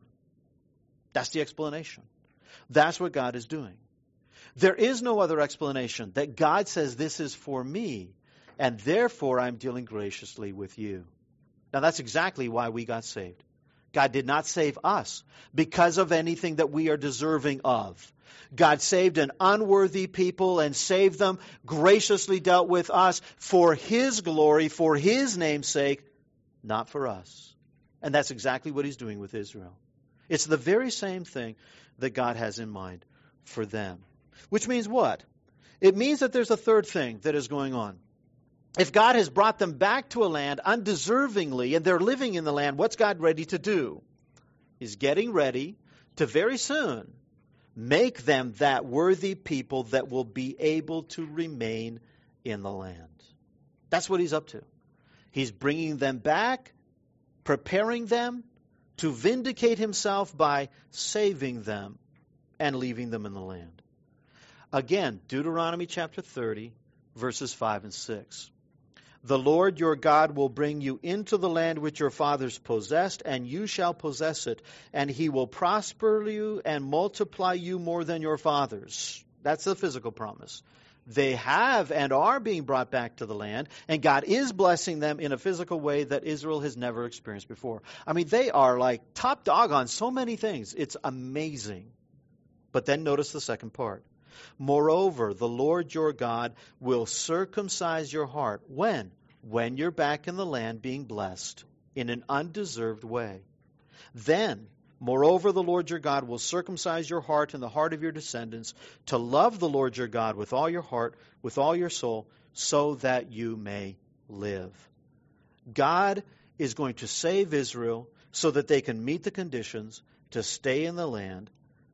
That's the explanation. That's what God is doing. There is no other explanation that God says this is for me, and therefore I'm dealing graciously with you. Now that's exactly why we got saved. God did not save us because of anything that we are deserving of. God saved an unworthy people and saved them, graciously dealt with us for his glory, for his name's sake, not for us. And that's exactly what he's doing with Israel. It's the very same thing that God has in mind for them. Which means what? It means that there's a third thing that is going on. If God has brought them back to a land undeservingly and they're living in the land, what's God ready to do? He's getting ready to very soon make them that worthy people that will be able to remain in the land. That's what he's up to. He's bringing them back, preparing them to vindicate himself by saving them and leaving them in the land. Again, Deuteronomy chapter thirty, verses five and six. The Lord your God will bring you into the land which your fathers possessed, and you shall possess it, and he will prosper you and multiply you more than your fathers. That's the physical promise. They have and are being brought back to the land, and God is blessing them in a physical way that Israel has never experienced before. I mean, they are like top dog on so many things. It's amazing. But then notice the second part. Moreover, the Lord your God will circumcise your heart. When? When you're back in the land being blessed in an undeserved way. Then, moreover, the Lord your God will circumcise your heart and the heart of your descendants to love the Lord your God with all your heart, with all your soul, so that you may live. God is going to save Israel so that they can meet the conditions to stay in the land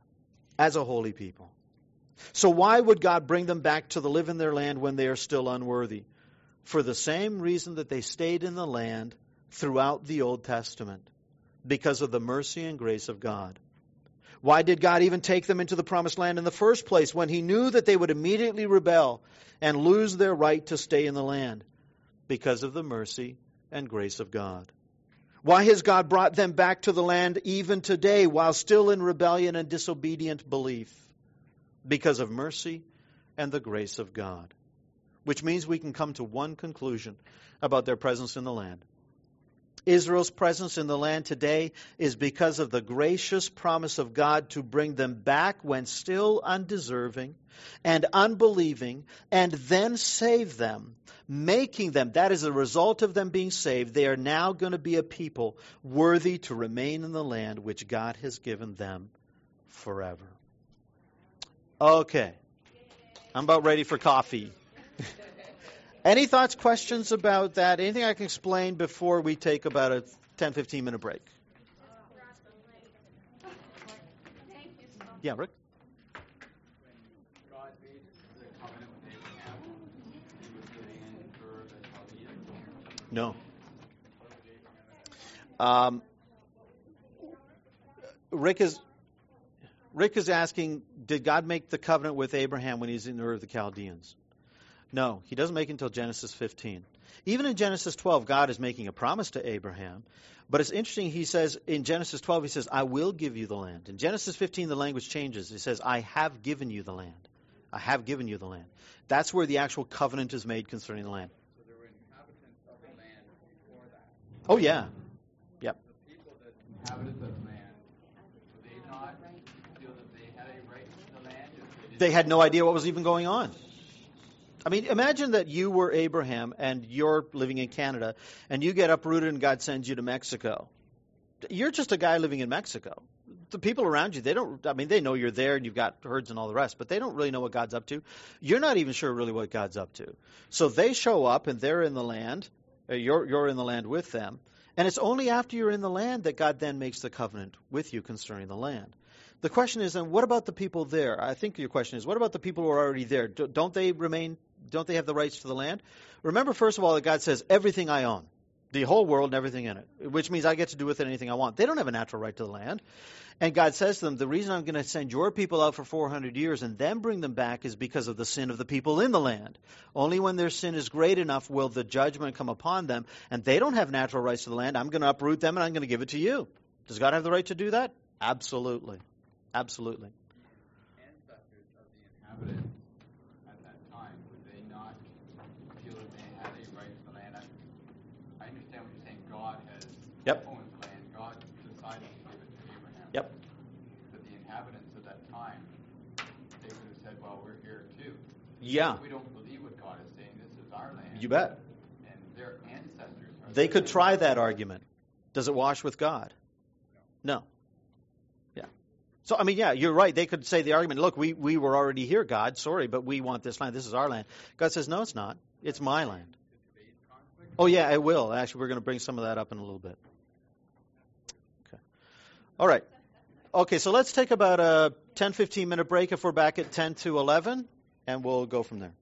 as a holy people. So why would God bring them back to the live in their land when they are still unworthy? For the same reason that they stayed in the land throughout the Old Testament, because of the mercy and grace of God. Why did God even take them into the promised land in the first place when he knew that they would immediately rebel and lose their right to stay in the land? Because of the mercy and grace of God. Why has God brought them back to the land even today while still in rebellion and disobedient belief? Because of mercy and the grace of God. Which means we can come to one conclusion about their presence in the land. Israel's presence in the land today is because of the gracious promise of God to bring them back when still undeserving and unbelieving, and then save them, making them, that is a result of them being saved, they are now going to be a people worthy to remain in the land which God has given them forever. Okay. I'm about ready for coffee. Any thoughts, questions about that? Anything I can explain before we take about a ten, fifteen minute break? Yeah, Rick? God made the covenant with Abraham, he was living in Ur of the Chaldeans. No. Um, Rick is Rick is asking, did God make the covenant with Abraham when he's in Ur of the Chaldeans? No, he doesn't make it until Genesis fifteen. Even in Genesis twelve, God is making a promise to Abraham. But it's interesting, he says, in Genesis twelve, he says, I will give you the land. In Genesis fifteen, the language changes. He says, I have given you the land. I have given you the land. That's where the actual covenant is made concerning the land. So there were inhabitants of the land before that. Oh, yeah. Yep. The people that inhabited the land, did they not feel that they had a right to the land? If they, They had no idea what was even going on. I mean, imagine that you were Abraham and you're living in Canada and you get uprooted and God sends you to Mexico. You're just a guy living in Mexico. The people around you, they don't, I mean, they know you're there and you've got herds and all the rest, but they don't really know what God's up to. You're not even sure really what God's up to. So they show up and they're in the land. You're, you're in the land with them. And it's only after you're in the land that God then makes the covenant with you concerning the land. The question is, then, what about the people there? I think your question is, what about the people who are already there? Don't they remain, don't they have the rights to the land? Remember, first of all, that God says, everything I own, the whole world and everything in it, which means I get to do with it anything I want. They don't have a natural right to the land. And God says to them, the reason I'm going to send your people out for four hundred years and then bring them back is because of the sin of the people in the land. Only when their sin is great enough will the judgment come upon them, and they don't have natural rights to the land. I'm going to uproot them and I'm going to give it to you. Does God have the right to do that? Absolutely. Absolutely. ancestors of the inhabitants at that time, would they not feel that they had a right to the land? I, I understand what you're saying. God has Yep. owned the land. God decided to give it to Abraham. Yep. But the inhabitants of that time, they would have said, well, we're here too. Yeah. We don't believe what God is saying. This is our land. You bet. And their ancestors are They could there. try that argument. Does it wash with God? No. Yeah. So, I mean, yeah, you're right. They could say the argument, look, we, we were already here, God. Sorry, but we want this land. This is our land. God says, no, it's not. It's my land. Oh, yeah, it will. Actually, we're going to bring some of that up in a little bit. Okay. All right. Okay, so let's take about a ten, fifteen minute break if we're back at ten to eleven, and we'll go from there.